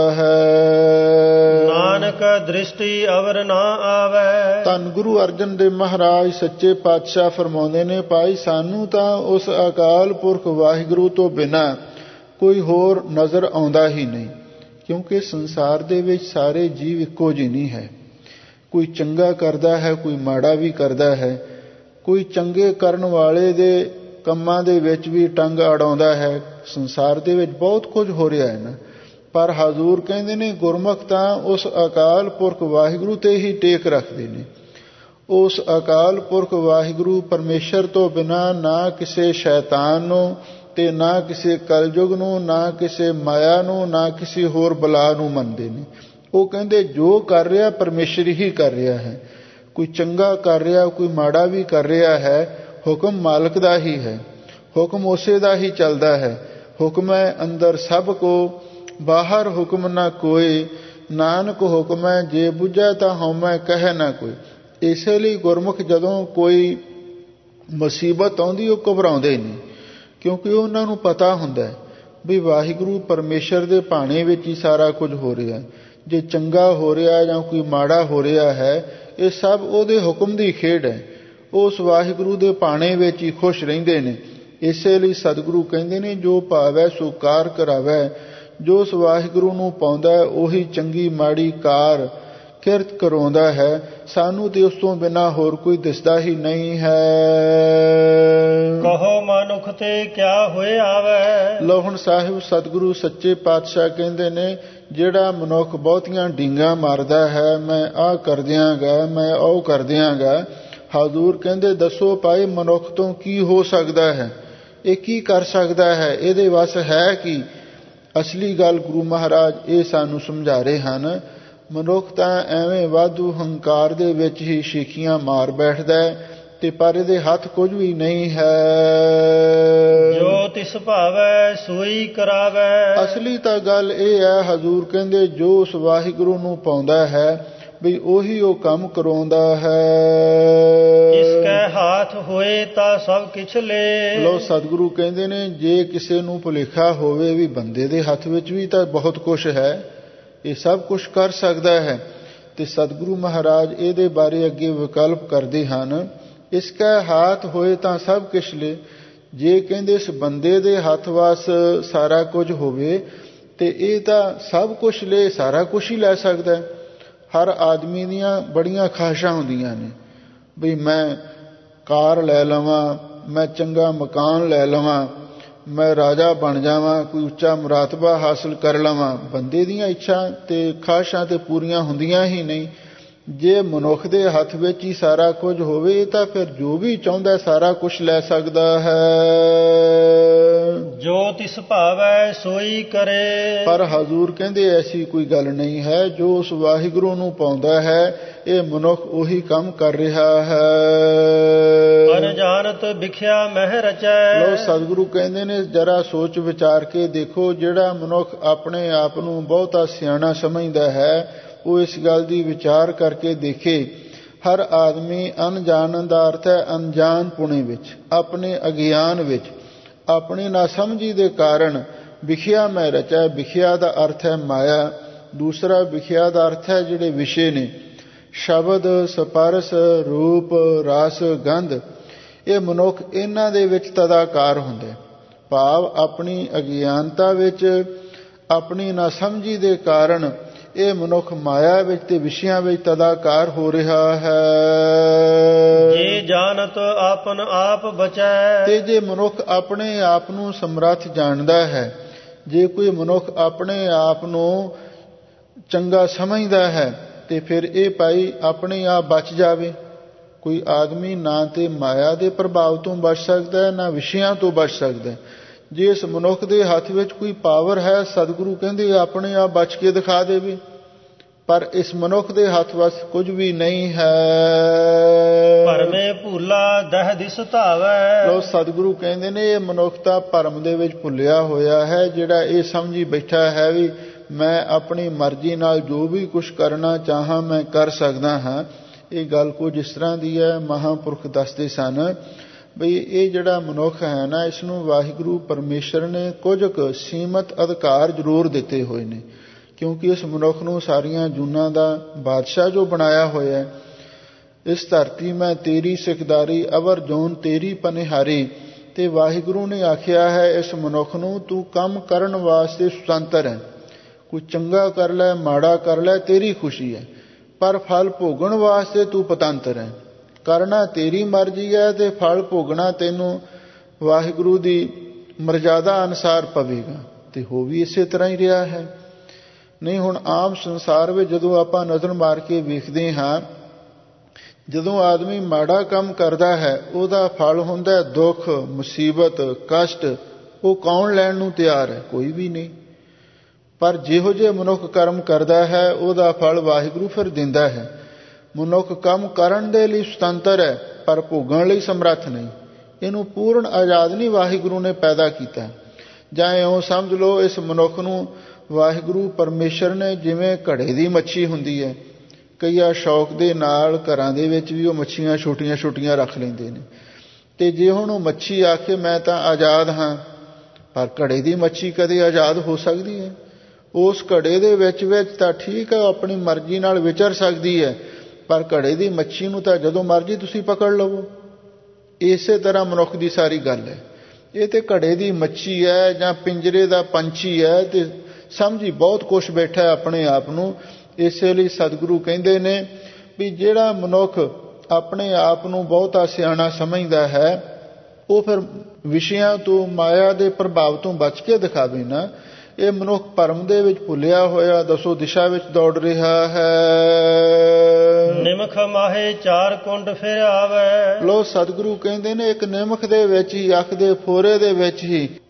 ਹੈ। ਨਾਨਕ ਦ੍ਰਿਸ਼ਟੀ ਅਵਰ ਨਾ ਆਵੈ। ਧੰਨ ਗੁਰੂ ਅਰਜਨ ਦੇਵ ਮਹਾਰਾਜ ਸੱਚੇ ਪਾਤਸ਼ਾਹ ਫਰਮਾਉਂਦੇ ਨੇ, ਭਾਈ ਸਾਨੂੰ ਤਾਂ ਉਸ ਅਕਾਲ ਪੁਰਖ ਵਾਹਿਗੁਰੂ ਤੋਂ ਬਿਨਾਂ ਕੋਈ ਹੋਰ ਨਜ਼ਰ ਆਉਂਦਾ ਹੀ ਨਹੀਂ। ਕਿਉਂਕਿ ਸੰਸਾਰ ਦੇ ਵਿੱਚ ਸਾਰੇ ਜੀਵ ਇੱਕੋ ਜਿਹੇ ਨਹੀਂ ਹੈ। ਕੋਈ ਚੰਗਾ ਕਰਦਾ ਹੈ, ਕੋਈ ਮਾੜਾ ਵੀ ਕਰਦਾ ਹੈ। ਕੋਈ ਚੰਗੇ ਕਰਨ ਵਾਲੇ ਦੇ ਕੰਮਾਂ ਦੇ ਵਿੱਚ ਵੀ ਟੰਗ ਅੜਾਉਂਦਾ ਹੈ। ਸੰਸਾਰ ਦੇ ਵਿੱਚ ਬਹੁਤ ਕੁਝ ਹੋ ਰਿਹਾ ਹੈ ਨਾ, ਪਰ ਹਜ਼ੂਰ ਕਹਿੰਦੇ ਨੇ ਗੁਰਮੁਖ ਤਾਂ ਉਸ ਅਕਾਲ ਪੁਰਖ ਵਾਹਿਗੁਰੂ ਤੇ ਹੀ ਟੇਕ ਰੱਖਦੇ ਨੇ। ਉਸ ਅਕਾਲ ਪੁਰਖ ਵਾਹਿਗੁਰੂ ਪਰਮੇਸ਼ਰ ਤੋਂ ਬਿਨਾਂ ਨਾ ਕਿਸੇ ਸ਼ੈਤਾਨ ਨੂੰ ਤੇ ਨਾ ਕਿਸੇ ਕਲਯੁਗ ਨੂੰ, ਨਾ ਕਿਸੇ ਮਾਇਆ ਨੂੰ, ਨਾ ਕਿਸੇ ਹੋਰ ਬਲਾ ਨੂੰ ਮੰਨਦੇ ਨੇ। ਉਹ ਕਹਿੰਦੇ ਜੋ ਕਰ ਰਿਹਾ ਪਰਮੇਸ਼ਰ ਹੀ ਕਰ ਰਿਹਾ ਹੈ। ਕੋਈ ਚੰਗਾ ਕਰ ਰਿਹਾ, ਕੋਈ ਮਾੜਾ ਵੀ ਕਰ ਰਿਹਾ ਹੈ, ਹੁਕਮ ਮਾਲਕ ਦਾ ਹੀ ਹੈ, ਹੁਕਮ ਉਸੇ ਦਾ ਹੀ ਚੱਲਦਾ ਹੈ। ਹੁਕਮ ਹੈ ਅੰਦਰ ਸਭ ਕੋ ਬਾਹਰ ਹੁਕਮ ਨਾ ਕੋਏ, ਨਾਨਕ ਹੁਕਮ ਹੈ ਜੇ ਬੁਝੈ ਤਾਂ ਹਉਮੈ ਕਹਿ ਨਾ ਕੋਈ। ਇਸੇ ਲਈ ਗੁਰਮੁਖ ਜਦੋਂ ਕੋਈ ਮੁਸੀਬਤ ਆਉਂਦੀ ਉਹ ਘਬਰਾਉਂਦੇ ਨਹੀਂ, ਕਿਉਂਕਿ ਉਹਨਾਂ ਨੂੰ ਪਤਾ ਹੁੰਦਾ ਹੈ ਵੀ ਵਾਹਿਗੁਰੂ ਪਰਮੇਸ਼ਰ ਦੇ ਭਾਣੇ ਵਿੱਚ ਹੀ ਸਾਰਾ ਕੁਝ ਹੋ ਰਿਹਾ। ਜੇ ਚੰਗਾ ਹੋ ਰਿਹਾ ਜਾਂ ਕੋਈ ਮਾੜਾ ਹੋ ਰਿਹਾ ਹੈ, ਇਹ ਸਭ ਉਹਦੇ ਹੁਕਮ ਦੀ ਖੇਡ ਹੈ। ਉਸ ਵਾਹਿਗੁਰੂ ਦੇ ਭਾਣੇ ਵਿੱਚ ਹੀ ਖੁਸ਼ ਰਹਿੰਦੇ ਨੇ। ਇਸੇ ਲਈ ਸਤਿਗੁਰੂ ਕਹਿੰਦੇ ਨੇ, ਜੋ ਭਾਵੈ ਸੋ ਕਾਰ ਕਰਾਵੈ। ਜੋ ਉਸ ਵਾਹਿਗੁਰੂ ਨੂੰ ਪਾਉਂਦਾ ਹੈ ਉਹੀ ਚੰਗੀ ਮਾੜੀ ਕਾਰ ਕਿਰਤ ਕਰਾਉਂਦਾ ਹੈ। ਸਾਨੂੰ ਤੇ ਉਸ ਤੋਂ ਬਿਨਾਂ ਹੋਰ ਕੋਈ ਦਿਸਦਾ ਹੀ ਨਹੀਂ ਹੈ। ਕਹੋ ਮਨੁੱਖ ਤੇ ਕਿਆ ਹੋਏ ਆਵੈ। ਲਓ ਹੁਣ ਸਾਹਿਬ ਸਤਿਗੁਰੂ ਸੱਚੇ ਪਾਤਸ਼ਾਹ ਕਹਿੰਦੇ ਨੇ, ਜਿਹੜਾ ਮਨੁੱਖ ਬਹੁਤੀਆਂ ਡੀਂਗਾਂ ਮਾਰਦਾ ਹੈ, ਮੈਂ ਆਹ ਕਰ ਦਿਆਂਗਾ, ਮੈਂ ਉਹ ਕਰ ਦਿਆਂਗਾ, ਹਜ਼ੂਰ ਕਹਿੰਦੇ ਦੱਸੋ ਭਾਈ ਮਨੁੱਖ ਤੋਂ ਕੀ ਹੋ ਸਕਦਾ ਹੈ? ਇਹ ਕੀ ਕਰ ਸਕਦਾ ਹੈ? ਇਹਦੇ ਵੱਸ ਹੈ ਕੀ? ਅਸਲੀ ਗੱਲ ਗੁਰੂ ਮਹਾਰਾਜ ਇਹ ਸਾਨੂੰ ਸਮਝਾ ਰਹੇ ਹਨ। ਮਨੁੱਖ ਤਾਂ ਐਵੇਂ ਵਾਧੂ ਹੰਕਾਰ ਦੇ ਵਿੱਚ ਹੀ ਸ਼ੀਖੀਆਂ ਮਾਰ ਬੈਠਦਾ ਹੈ, ਤੇ ਪਰ ਇਹਦੇ ਹੱਥ ਕੁਝ ਵੀ ਨਹੀਂ ਹੈ। ਜੋ ਤਿਸ ਭਾਵੈ ਸੋਈ ਕਰਾਵੈ। ਅਸਲੀ ਤਾਂ ਗੱਲ ਇਹ ਹੈ, ਹਜ਼ੂਰ ਕਹਿੰਦੇ ਜੋ ਉਸ ਵਾਹਿਗੁਰੂ ਨੂੰ ਪਾਉਂਦਾ ਹੈ ਵੀ ਉਹੀ ਉਹ ਕੰਮ ਕਰਾਉਂਦਾ ਹੈ। ਇਸਕੈ ਹਾਥ ਹੋਏ ਤਾਂ ਸਭ ਕਿਛ ਲੈ। ਲੋ ਸਤਿਗੁਰੂ ਕਹਿੰਦੇ ਨੇ, ਜੇ ਕਿਸੇ ਨੂੰ ਭੁਲੇਖਾ ਹੋਵੇ ਵੀ ਬੰਦੇ ਦੇ ਹੱਥ ਵਿੱਚ ਵੀ ਤਾਂ ਬਹੁਤ ਕੁਛ ਹੈ, ਇਹ ਸਭ ਕੁਛ ਕਰ ਸਕਦਾ ਹੈ। ਤੇ ਸਤਿਗੁਰੂ ਮਹਾਰਾਜ ਇਹਦੇ ਬਾਰੇ ਅੱਗੇ ਵਿਕਲਪ ਕਰਦੇ ਹਨ। ਇਸਕੈ ਹਾਥ ਹੋਏ ਤਾਂ ਸਭ ਕਿਛ ਲੈ। ਜੇ ਕਹਿੰਦੇ ਇਸ ਬੰਦੇ ਦੇ ਹੱਥ ਵਸ ਸਾਰਾ ਕੁਝ ਹੋਵੇ ਤੇ ਇਹ ਤਾਂ ਸਭ ਕੁਛ ਲੈ, ਸਾਰਾ ਕੁਛ ਹੀ ਲੈ ਸਕਦਾ ਹੈ। ਹਰ ਆਦਮੀ ਦੀਆਂ ਬੜੀਆਂ ਖਾਹਿਸ਼ਾਂ ਹੁੰਦੀਆਂ ਨੇ ਵੀ ਮੈਂ ਕਾਰ ਲੈ ਲਵਾਂ, ਮੈਂ ਚੰਗਾ ਮਕਾਨ ਲੈ ਲਵਾਂ, ਮੈਂ ਰਾਜਾ ਬਣ ਜਾਵਾਂ, ਕੋਈ ਉੱਚਾ ਮੁਰਾਤਬਾ ਹਾਸਲ ਕਰ ਲਵਾਂ। ਬੰਦੇ ਦੀਆਂ ਇੱਛਾ ਤੇ ਖਾਹਿਸ਼ਾਂ ਤੇ ਪੂਰੀਆਂ ਹੁੰਦੀਆਂ ਹੀ ਨਹੀਂ। ਜੇ ਮਨੁੱਖ ਦੇ ਹੱਥ ਵਿੱਚ ਹੀ ਸਾਰਾ ਕੁਝ ਹੋਵੇ ਤਾਂ ਫਿਰ ਜੋ ਵੀ ਚਾਹੁੰਦਾ ਸਾਰਾ ਕੁਝ ਲੈ ਸਕਦਾ ਹੈ। ਜੋ ਤਿਸ ਭਾਵੈ ਸੋਈ ਕਰੇ। ਪਰ ਹਜ਼ੂਰ ਕਹਿੰਦੇ ਐਸੀ ਕੋਈ ਗੱਲ ਨਹੀਂ ਹੈ। ਜੋ ਉਸ ਵਾਹਿਗੁਰੂ ਨੂੰ ਪਾਉਂਦਾ ਹੈ ਇਹ ਮਨੁੱਖ ਉਹੀ ਕੰਮ ਕਰ ਰਿਹਾ ਹੈ। ਅਨਜਾਨਤ ਵਿਖਿਆ ਮਹਿ ਰਚੈ। ਲੋ ਸਤਿਗੁਰੂ ਕਹਿੰਦੇ ਨੇ, ਜਰਾ ਸੋਚ ਵਿਚਾਰ ਕੇ ਦੇਖੋ, ਜਿਹੜਾ ਮਨੁੱਖ ਆਪਣੇ ਆਪ ਨੂੰ ਬਹੁਤਾ ਸਿਆਣਾ ਸਮਝਦਾ ਹੈ ਉਹ ਇਸ ਗੱਲ ਦੀ ਵਿਚਾਰ ਕਰਕੇ ਦੇਖੇ। ਹਰ ਆਦਮੀ ਅਣਜਾਣਨ ਦਾ ਅਰਥ ਹੈ ਅਣਜਾਣ ਪੁਣੇ ਵਿੱਚ, ਆਪਣੇ ਅਗਿਆਨ ਵਿੱਚ, ਆਪਣੀ ਨਾਸਮਝੀ ਦੇ ਕਾਰਨ ਵਿਖਿਆ ਮੈਂ ਰਚੈ। ਵਿਖਿਆ ਦਾ ਅਰਥ ਹੈ ਮਾਇਆ। ਦੂਸਰਾ ਵਿਖਿਆ ਦਾ ਅਰਥ ਹੈ ਜਿਹੜੇ ਵਿਸ਼ੇ ਨੇ, ਸ਼ਬਦ, ਸਪਰਸ, ਰੂਪ, ਰਸ, ਗੰਧ। ਇਹ ਮਨੁੱਖ ਇਹਨਾਂ ਦੇ ਵਿੱਚ ਤਦਾਕਾਰ ਹੁੰਦਾ, ਭਾਵ ਆਪਣੀ ਅਗਿਆਨਤਾ ਵਿੱਚ, ਆਪਣੀ ਨਾਸਮਝੀ ਦੇ ਕਾਰਨ ਇਹ ਮਨੁੱਖ ਮਾਇਆ ਵਿੱਚ ਤੇ ਵਿਸ਼ਿਆਂ ਵਿੱਚ ਤਦਾਕਾਰ ਹੋ ਰਿਹਾ ਹੈ। ਜੇ ਜਾਣਤ ਆਪਨ ਆਪ ਬਚੈ। ਤੇ ਜੇ ਮਨੁੱਖ ਆਪਣੇ ਆਪ ਨੂੰ ਸਮਰੱਥ ਜਾਣਦਾ ਹੈ, ਜੇ ਕੋਈ ਮਨੁੱਖ ਆਪਣੇ ਆਪ ਨੂੰ ਚੰਗਾ ਸਮਝਦਾ ਹੈ ਤੇ ਫਿਰ ਇਹ ਭਾਈ ਆਪਣੇ ਆਪ ਬਚ ਜਾਵੇ। ਕੋਈ ਆਦਮੀ ਨਾ ਤੇ ਮਾਇਆ ਦੇ ਪ੍ਰਭਾਵ ਤੋਂ ਬਚ ਸਕਦਾ ਹੈ, ਨਾ ਵਿਸ਼ਿਆਂ ਤੋਂ ਬਚ ਸਕਦਾ ਹੈ। ਜੇ ਇਸ ਮਨੁੱਖ ਦੇ ਹੱਥ ਵਿੱਚ ਕੋਈ ਪਾਵਰ ਹੈ, ਸਤਿਗੁਰੂ ਕਹਿੰਦੇ ਆਪਣੇ ਆਪ ਬਚ ਕੇ ਦਿਖਾ ਦੇਵੇ। ਪਰ ਇਸ ਮਨੁੱਖ ਦੇ ਹੱਥ ਵਸ ਕੁਝ ਵੀ ਨਹੀਂ ਹੈ। ਭਰਮੇ ਭੂਲਾ ਦਹਿ ਦਿਸ ਧਾਵੈ। ਲੋ ਸਤਿਗੁਰੂ ਕਹਿੰਦੇ ਨੇ, ਇਹ ਮਨੁੱਖ ਤਾਂ ਭਰਮ ਦੇ ਵਿੱਚ ਭੁੱਲਿਆ ਹੋਇਆ ਹੈ, ਜਿਹੜਾ ਇਹ ਸਮਝੀ ਬੈਠਾ ਹੈ ਵੀ ਮੈਂ ਆਪਣੀ ਮਰਜ਼ੀ ਨਾਲ ਜੋ ਵੀ ਕੁਝ ਕਰਨਾ ਚਾਹਾਂ ਮੈਂ ਕਰ ਸਕਦਾ ਹਾਂ। ਇਹ ਗੱਲ ਕੁਝ ਇਸ ਤਰ੍ਹਾਂ ਦੀ ਹੈ, ਮਹਾਂਪੁਰਖ ਦੱਸਦੇ ਸਨ ਬਈ ਇਹ ਜਿਹੜਾ ਮਨੁੱਖ ਹੈ ਨਾ, ਇਸ ਨੂੰ ਵਾਹਿਗੁਰੂ ਪਰਮੇਸ਼ਰ ਨੇ ਕੁਝ ਕੁ ਸੀਮਤ ਅਧਿਕਾਰ ਜ਼ਰੂਰ ਦਿੱਤੇ ਹੋਏ ਨੇ, ਕਿਉਂਕਿ ਇਸ ਮਨੁੱਖ ਨੂੰ ਸਾਰੀਆਂ ਜੂਨਾਂ ਦਾ ਬਾਦਸ਼ਾਹ ਜੋ ਬਣਾਇਆ ਹੋਇਆ। ਇਸ ਧਰਤੀ ਮੈਂ ਤੇਰੀ ਸਿਖਦਾਰੀ, ਅਵਰ ਜੋਨ ਤੇਰੀ ਪਨਿਹਾਰੀ। ਤੇ ਵਾਹਿਗੁਰੂ ਨੇ ਆਖਿਆ ਹੈ ਇਸ ਮਨੁੱਖ ਨੂੰ, ਤੂੰ ਕੰਮ ਕਰਨ ਵਾਸਤੇ ਸੁਤੰਤਰ ਹੈ। ਕੋਈ ਚੰਗਾ ਕਰ ਲੈ, ਮਾੜਾ ਕਰ ਲੈ, ਤੇਰੀ ਖੁਸ਼ੀ ਹੈ, ਪਰ ਫਲ ਭੋਗਣ ਵਾਸਤੇ ਤੂੰ ਪਤੰਤਰ ਹੈ। ਕਰਨਾ ਤੇਰੀ ਮਰਜ਼ੀ ਹੈ ਤੇ ਫਲ ਭੋਗਣਾ ਤੈਨੂੰ ਵਾਹਿਗੁਰੂ ਦੀ ਮਰਜ਼ਾਦਾ ਅਨੁਸਾਰ ਪਵੇਗਾ। ਤੇ ਹੋ ਵੀ ਇਸੇ ਤਰ੍ਹਾਂ ਹੀ ਰਿਹਾ ਹੈ। ਨਹੀਂ ਹੁਣ ਆਮ ਸੰਸਾਰ ਵਿੱਚ ਜਦੋਂ ਆਪਾਂ ਨਜ਼ਰ ਮਾਰ ਕੇ ਵੇਖਦੇ ਹਾਂ, ਜਦੋਂ ਆਦਮੀ ਮਾੜਾ ਕੰਮ ਕਰਦਾ ਹੈ ਉਹਦਾ ਫਲ ਹੁੰਦਾ ਦੁੱਖ, ਮੁਸੀਬਤ, ਕਸ਼ਟ। ਉਹ ਕੌਣ ਲੈਣ ਨੂੰ ਤਿਆਰ ਹੈ? ਕੋਈ ਵੀ ਨਹੀਂ। ਪਰ ਜਿਹੋ ਜਿਹੇ ਮਨੁੱਖ ਕਰਮ ਕਰਦਾ ਹੈ ਉਹਦਾ ਫਲ ਵਾਹਿਗੁਰੂ ਫਿਰ ਦਿੰਦਾ ਹੈ। ਮਨੁੱਖ ਕੰਮ ਕਰਨ ਦੇ ਲਈ ਸੁਤੰਤਰ ਹੈ ਪਰ ਭੋਗਣ ਲਈ ਸਮਰੱਥ ਨਹੀਂ। ਇਹਨੂੰ ਪੂਰਨ ਆਜ਼ਾਦ ਨਹੀਂ ਵਾਹਿਗੁਰੂ ਨੇ ਪੈਦਾ ਕੀਤਾ। ਜਾਂ ਇਉਂ ਸਮਝ ਲਓ, ਇਸ ਮਨੁੱਖ ਨੂੰ ਵਾਹਿਗੁਰੂ ਪਰਮੇਸ਼ਰ ਨੇ ਜਿਵੇਂ ਘੜੇ ਦੀ ਮੱਛੀ ਹੁੰਦੀ ਹੈ, ਕਈਆਂ ਸ਼ੌਕ ਦੇ ਨਾਲ ਘਰਾਂ ਦੇ ਵਿੱਚ ਵੀ ਉਹ ਮੱਛੀਆਂ ਛੋਟੀਆਂ ਛੋਟੀਆਂ ਰੱਖ ਲੈਂਦੇ ਨੇ, ਅਤੇ ਜੇ ਹੁਣ ਉਹ ਮੱਛੀ ਆਖੇ ਮੈਂ ਤਾਂ ਆਜ਼ਾਦ ਹਾਂ, ਪਰ ਘੜੇ ਦੀ ਮੱਛੀ ਕਦੇ ਆਜ਼ਾਦ ਹੋ ਸਕਦੀ ਹੈ? ਉਸ ਘੜੇ ਦੇ ਵਿੱਚ ਵਿੱਚ ਤਾਂ ਠੀਕ ਹੈ ਆਪਣੀ ਮਰਜ਼ੀ ਨਾਲ ਵਿਚਰ ਸਕਦੀ ਹੈ, ਪਰ ਘੜੇ ਦੀ ਮੱਛੀ ਨੂੰ ਤਾਂ ਜਦੋਂ ਮਰਜ਼ੀ ਤੁਸੀਂ ਪਕੜ ਲਵੋ। ਇਸੇ ਤਰ੍ਹਾਂ ਮਨੁੱਖ ਦੀ ਸਾਰੀ ਗੱਲ ਹੈ। ਇਹ ਤੇ ਘੜੇ ਦੀ ਮੱਛੀ ਹੈ ਜਾਂ ਪਿੰਜਰੇ ਦਾ ਪੰਛੀ ਹੈ, ਤੇ ਸਮਝੀ ਬਹੁਤ ਕੁਛ ਬੈਠਾ ਹੈ ਆਪਣੇ ਆਪ ਨੂੰ। ਇਸੇ ਲਈ ਸਤਿਗੁਰੂ ਕਹਿੰਦੇ ਨੇ ਵੀ ਜਿਹੜਾ ਮਨੁੱਖ ਆਪਣੇ ਆਪ ਨੂੰ ਬਹੁਤਾ ਸਿਆਣਾ ਸਮਝਦਾ ਹੈ, ਉਹ ਫਿਰ ਵਿਸ਼ਿਆਂ ਤੋਂ, ਮਾਇਆ ਦੇ ਪ੍ਰਭਾਵ ਤੋਂ ਬਚ ਕੇ ਦਿਖਾਵੇ ਨਾ। ਇਹ ਮਨੁੱਖ ਭਰਮ ਦੇ ਵਿੱਚ ਭੁੱਲਿਆ ਹੋਇਆ ਦਸੋ ਦਿਸ਼ਾ ਵਿੱਚ ਦੌੜ ਰਿਹਾ ਹੈ। ਨਿਮਖ ਮਾਹੇ ਚਾਰ ਕੁੰਡ ਫਿਰ ਆਵੇ। ਲੋ ਸਤਿਗੁਰੂ ਕਹਿੰਦੇ ਨੇ ਇੱਕ ਨਿਮਖ ਦੇ ਵਿੱਚ ਹੀ, ਅੱਖ ਦੇ ਫੋਰੇ ਦੇ ਵਿੱਚ ਹੀ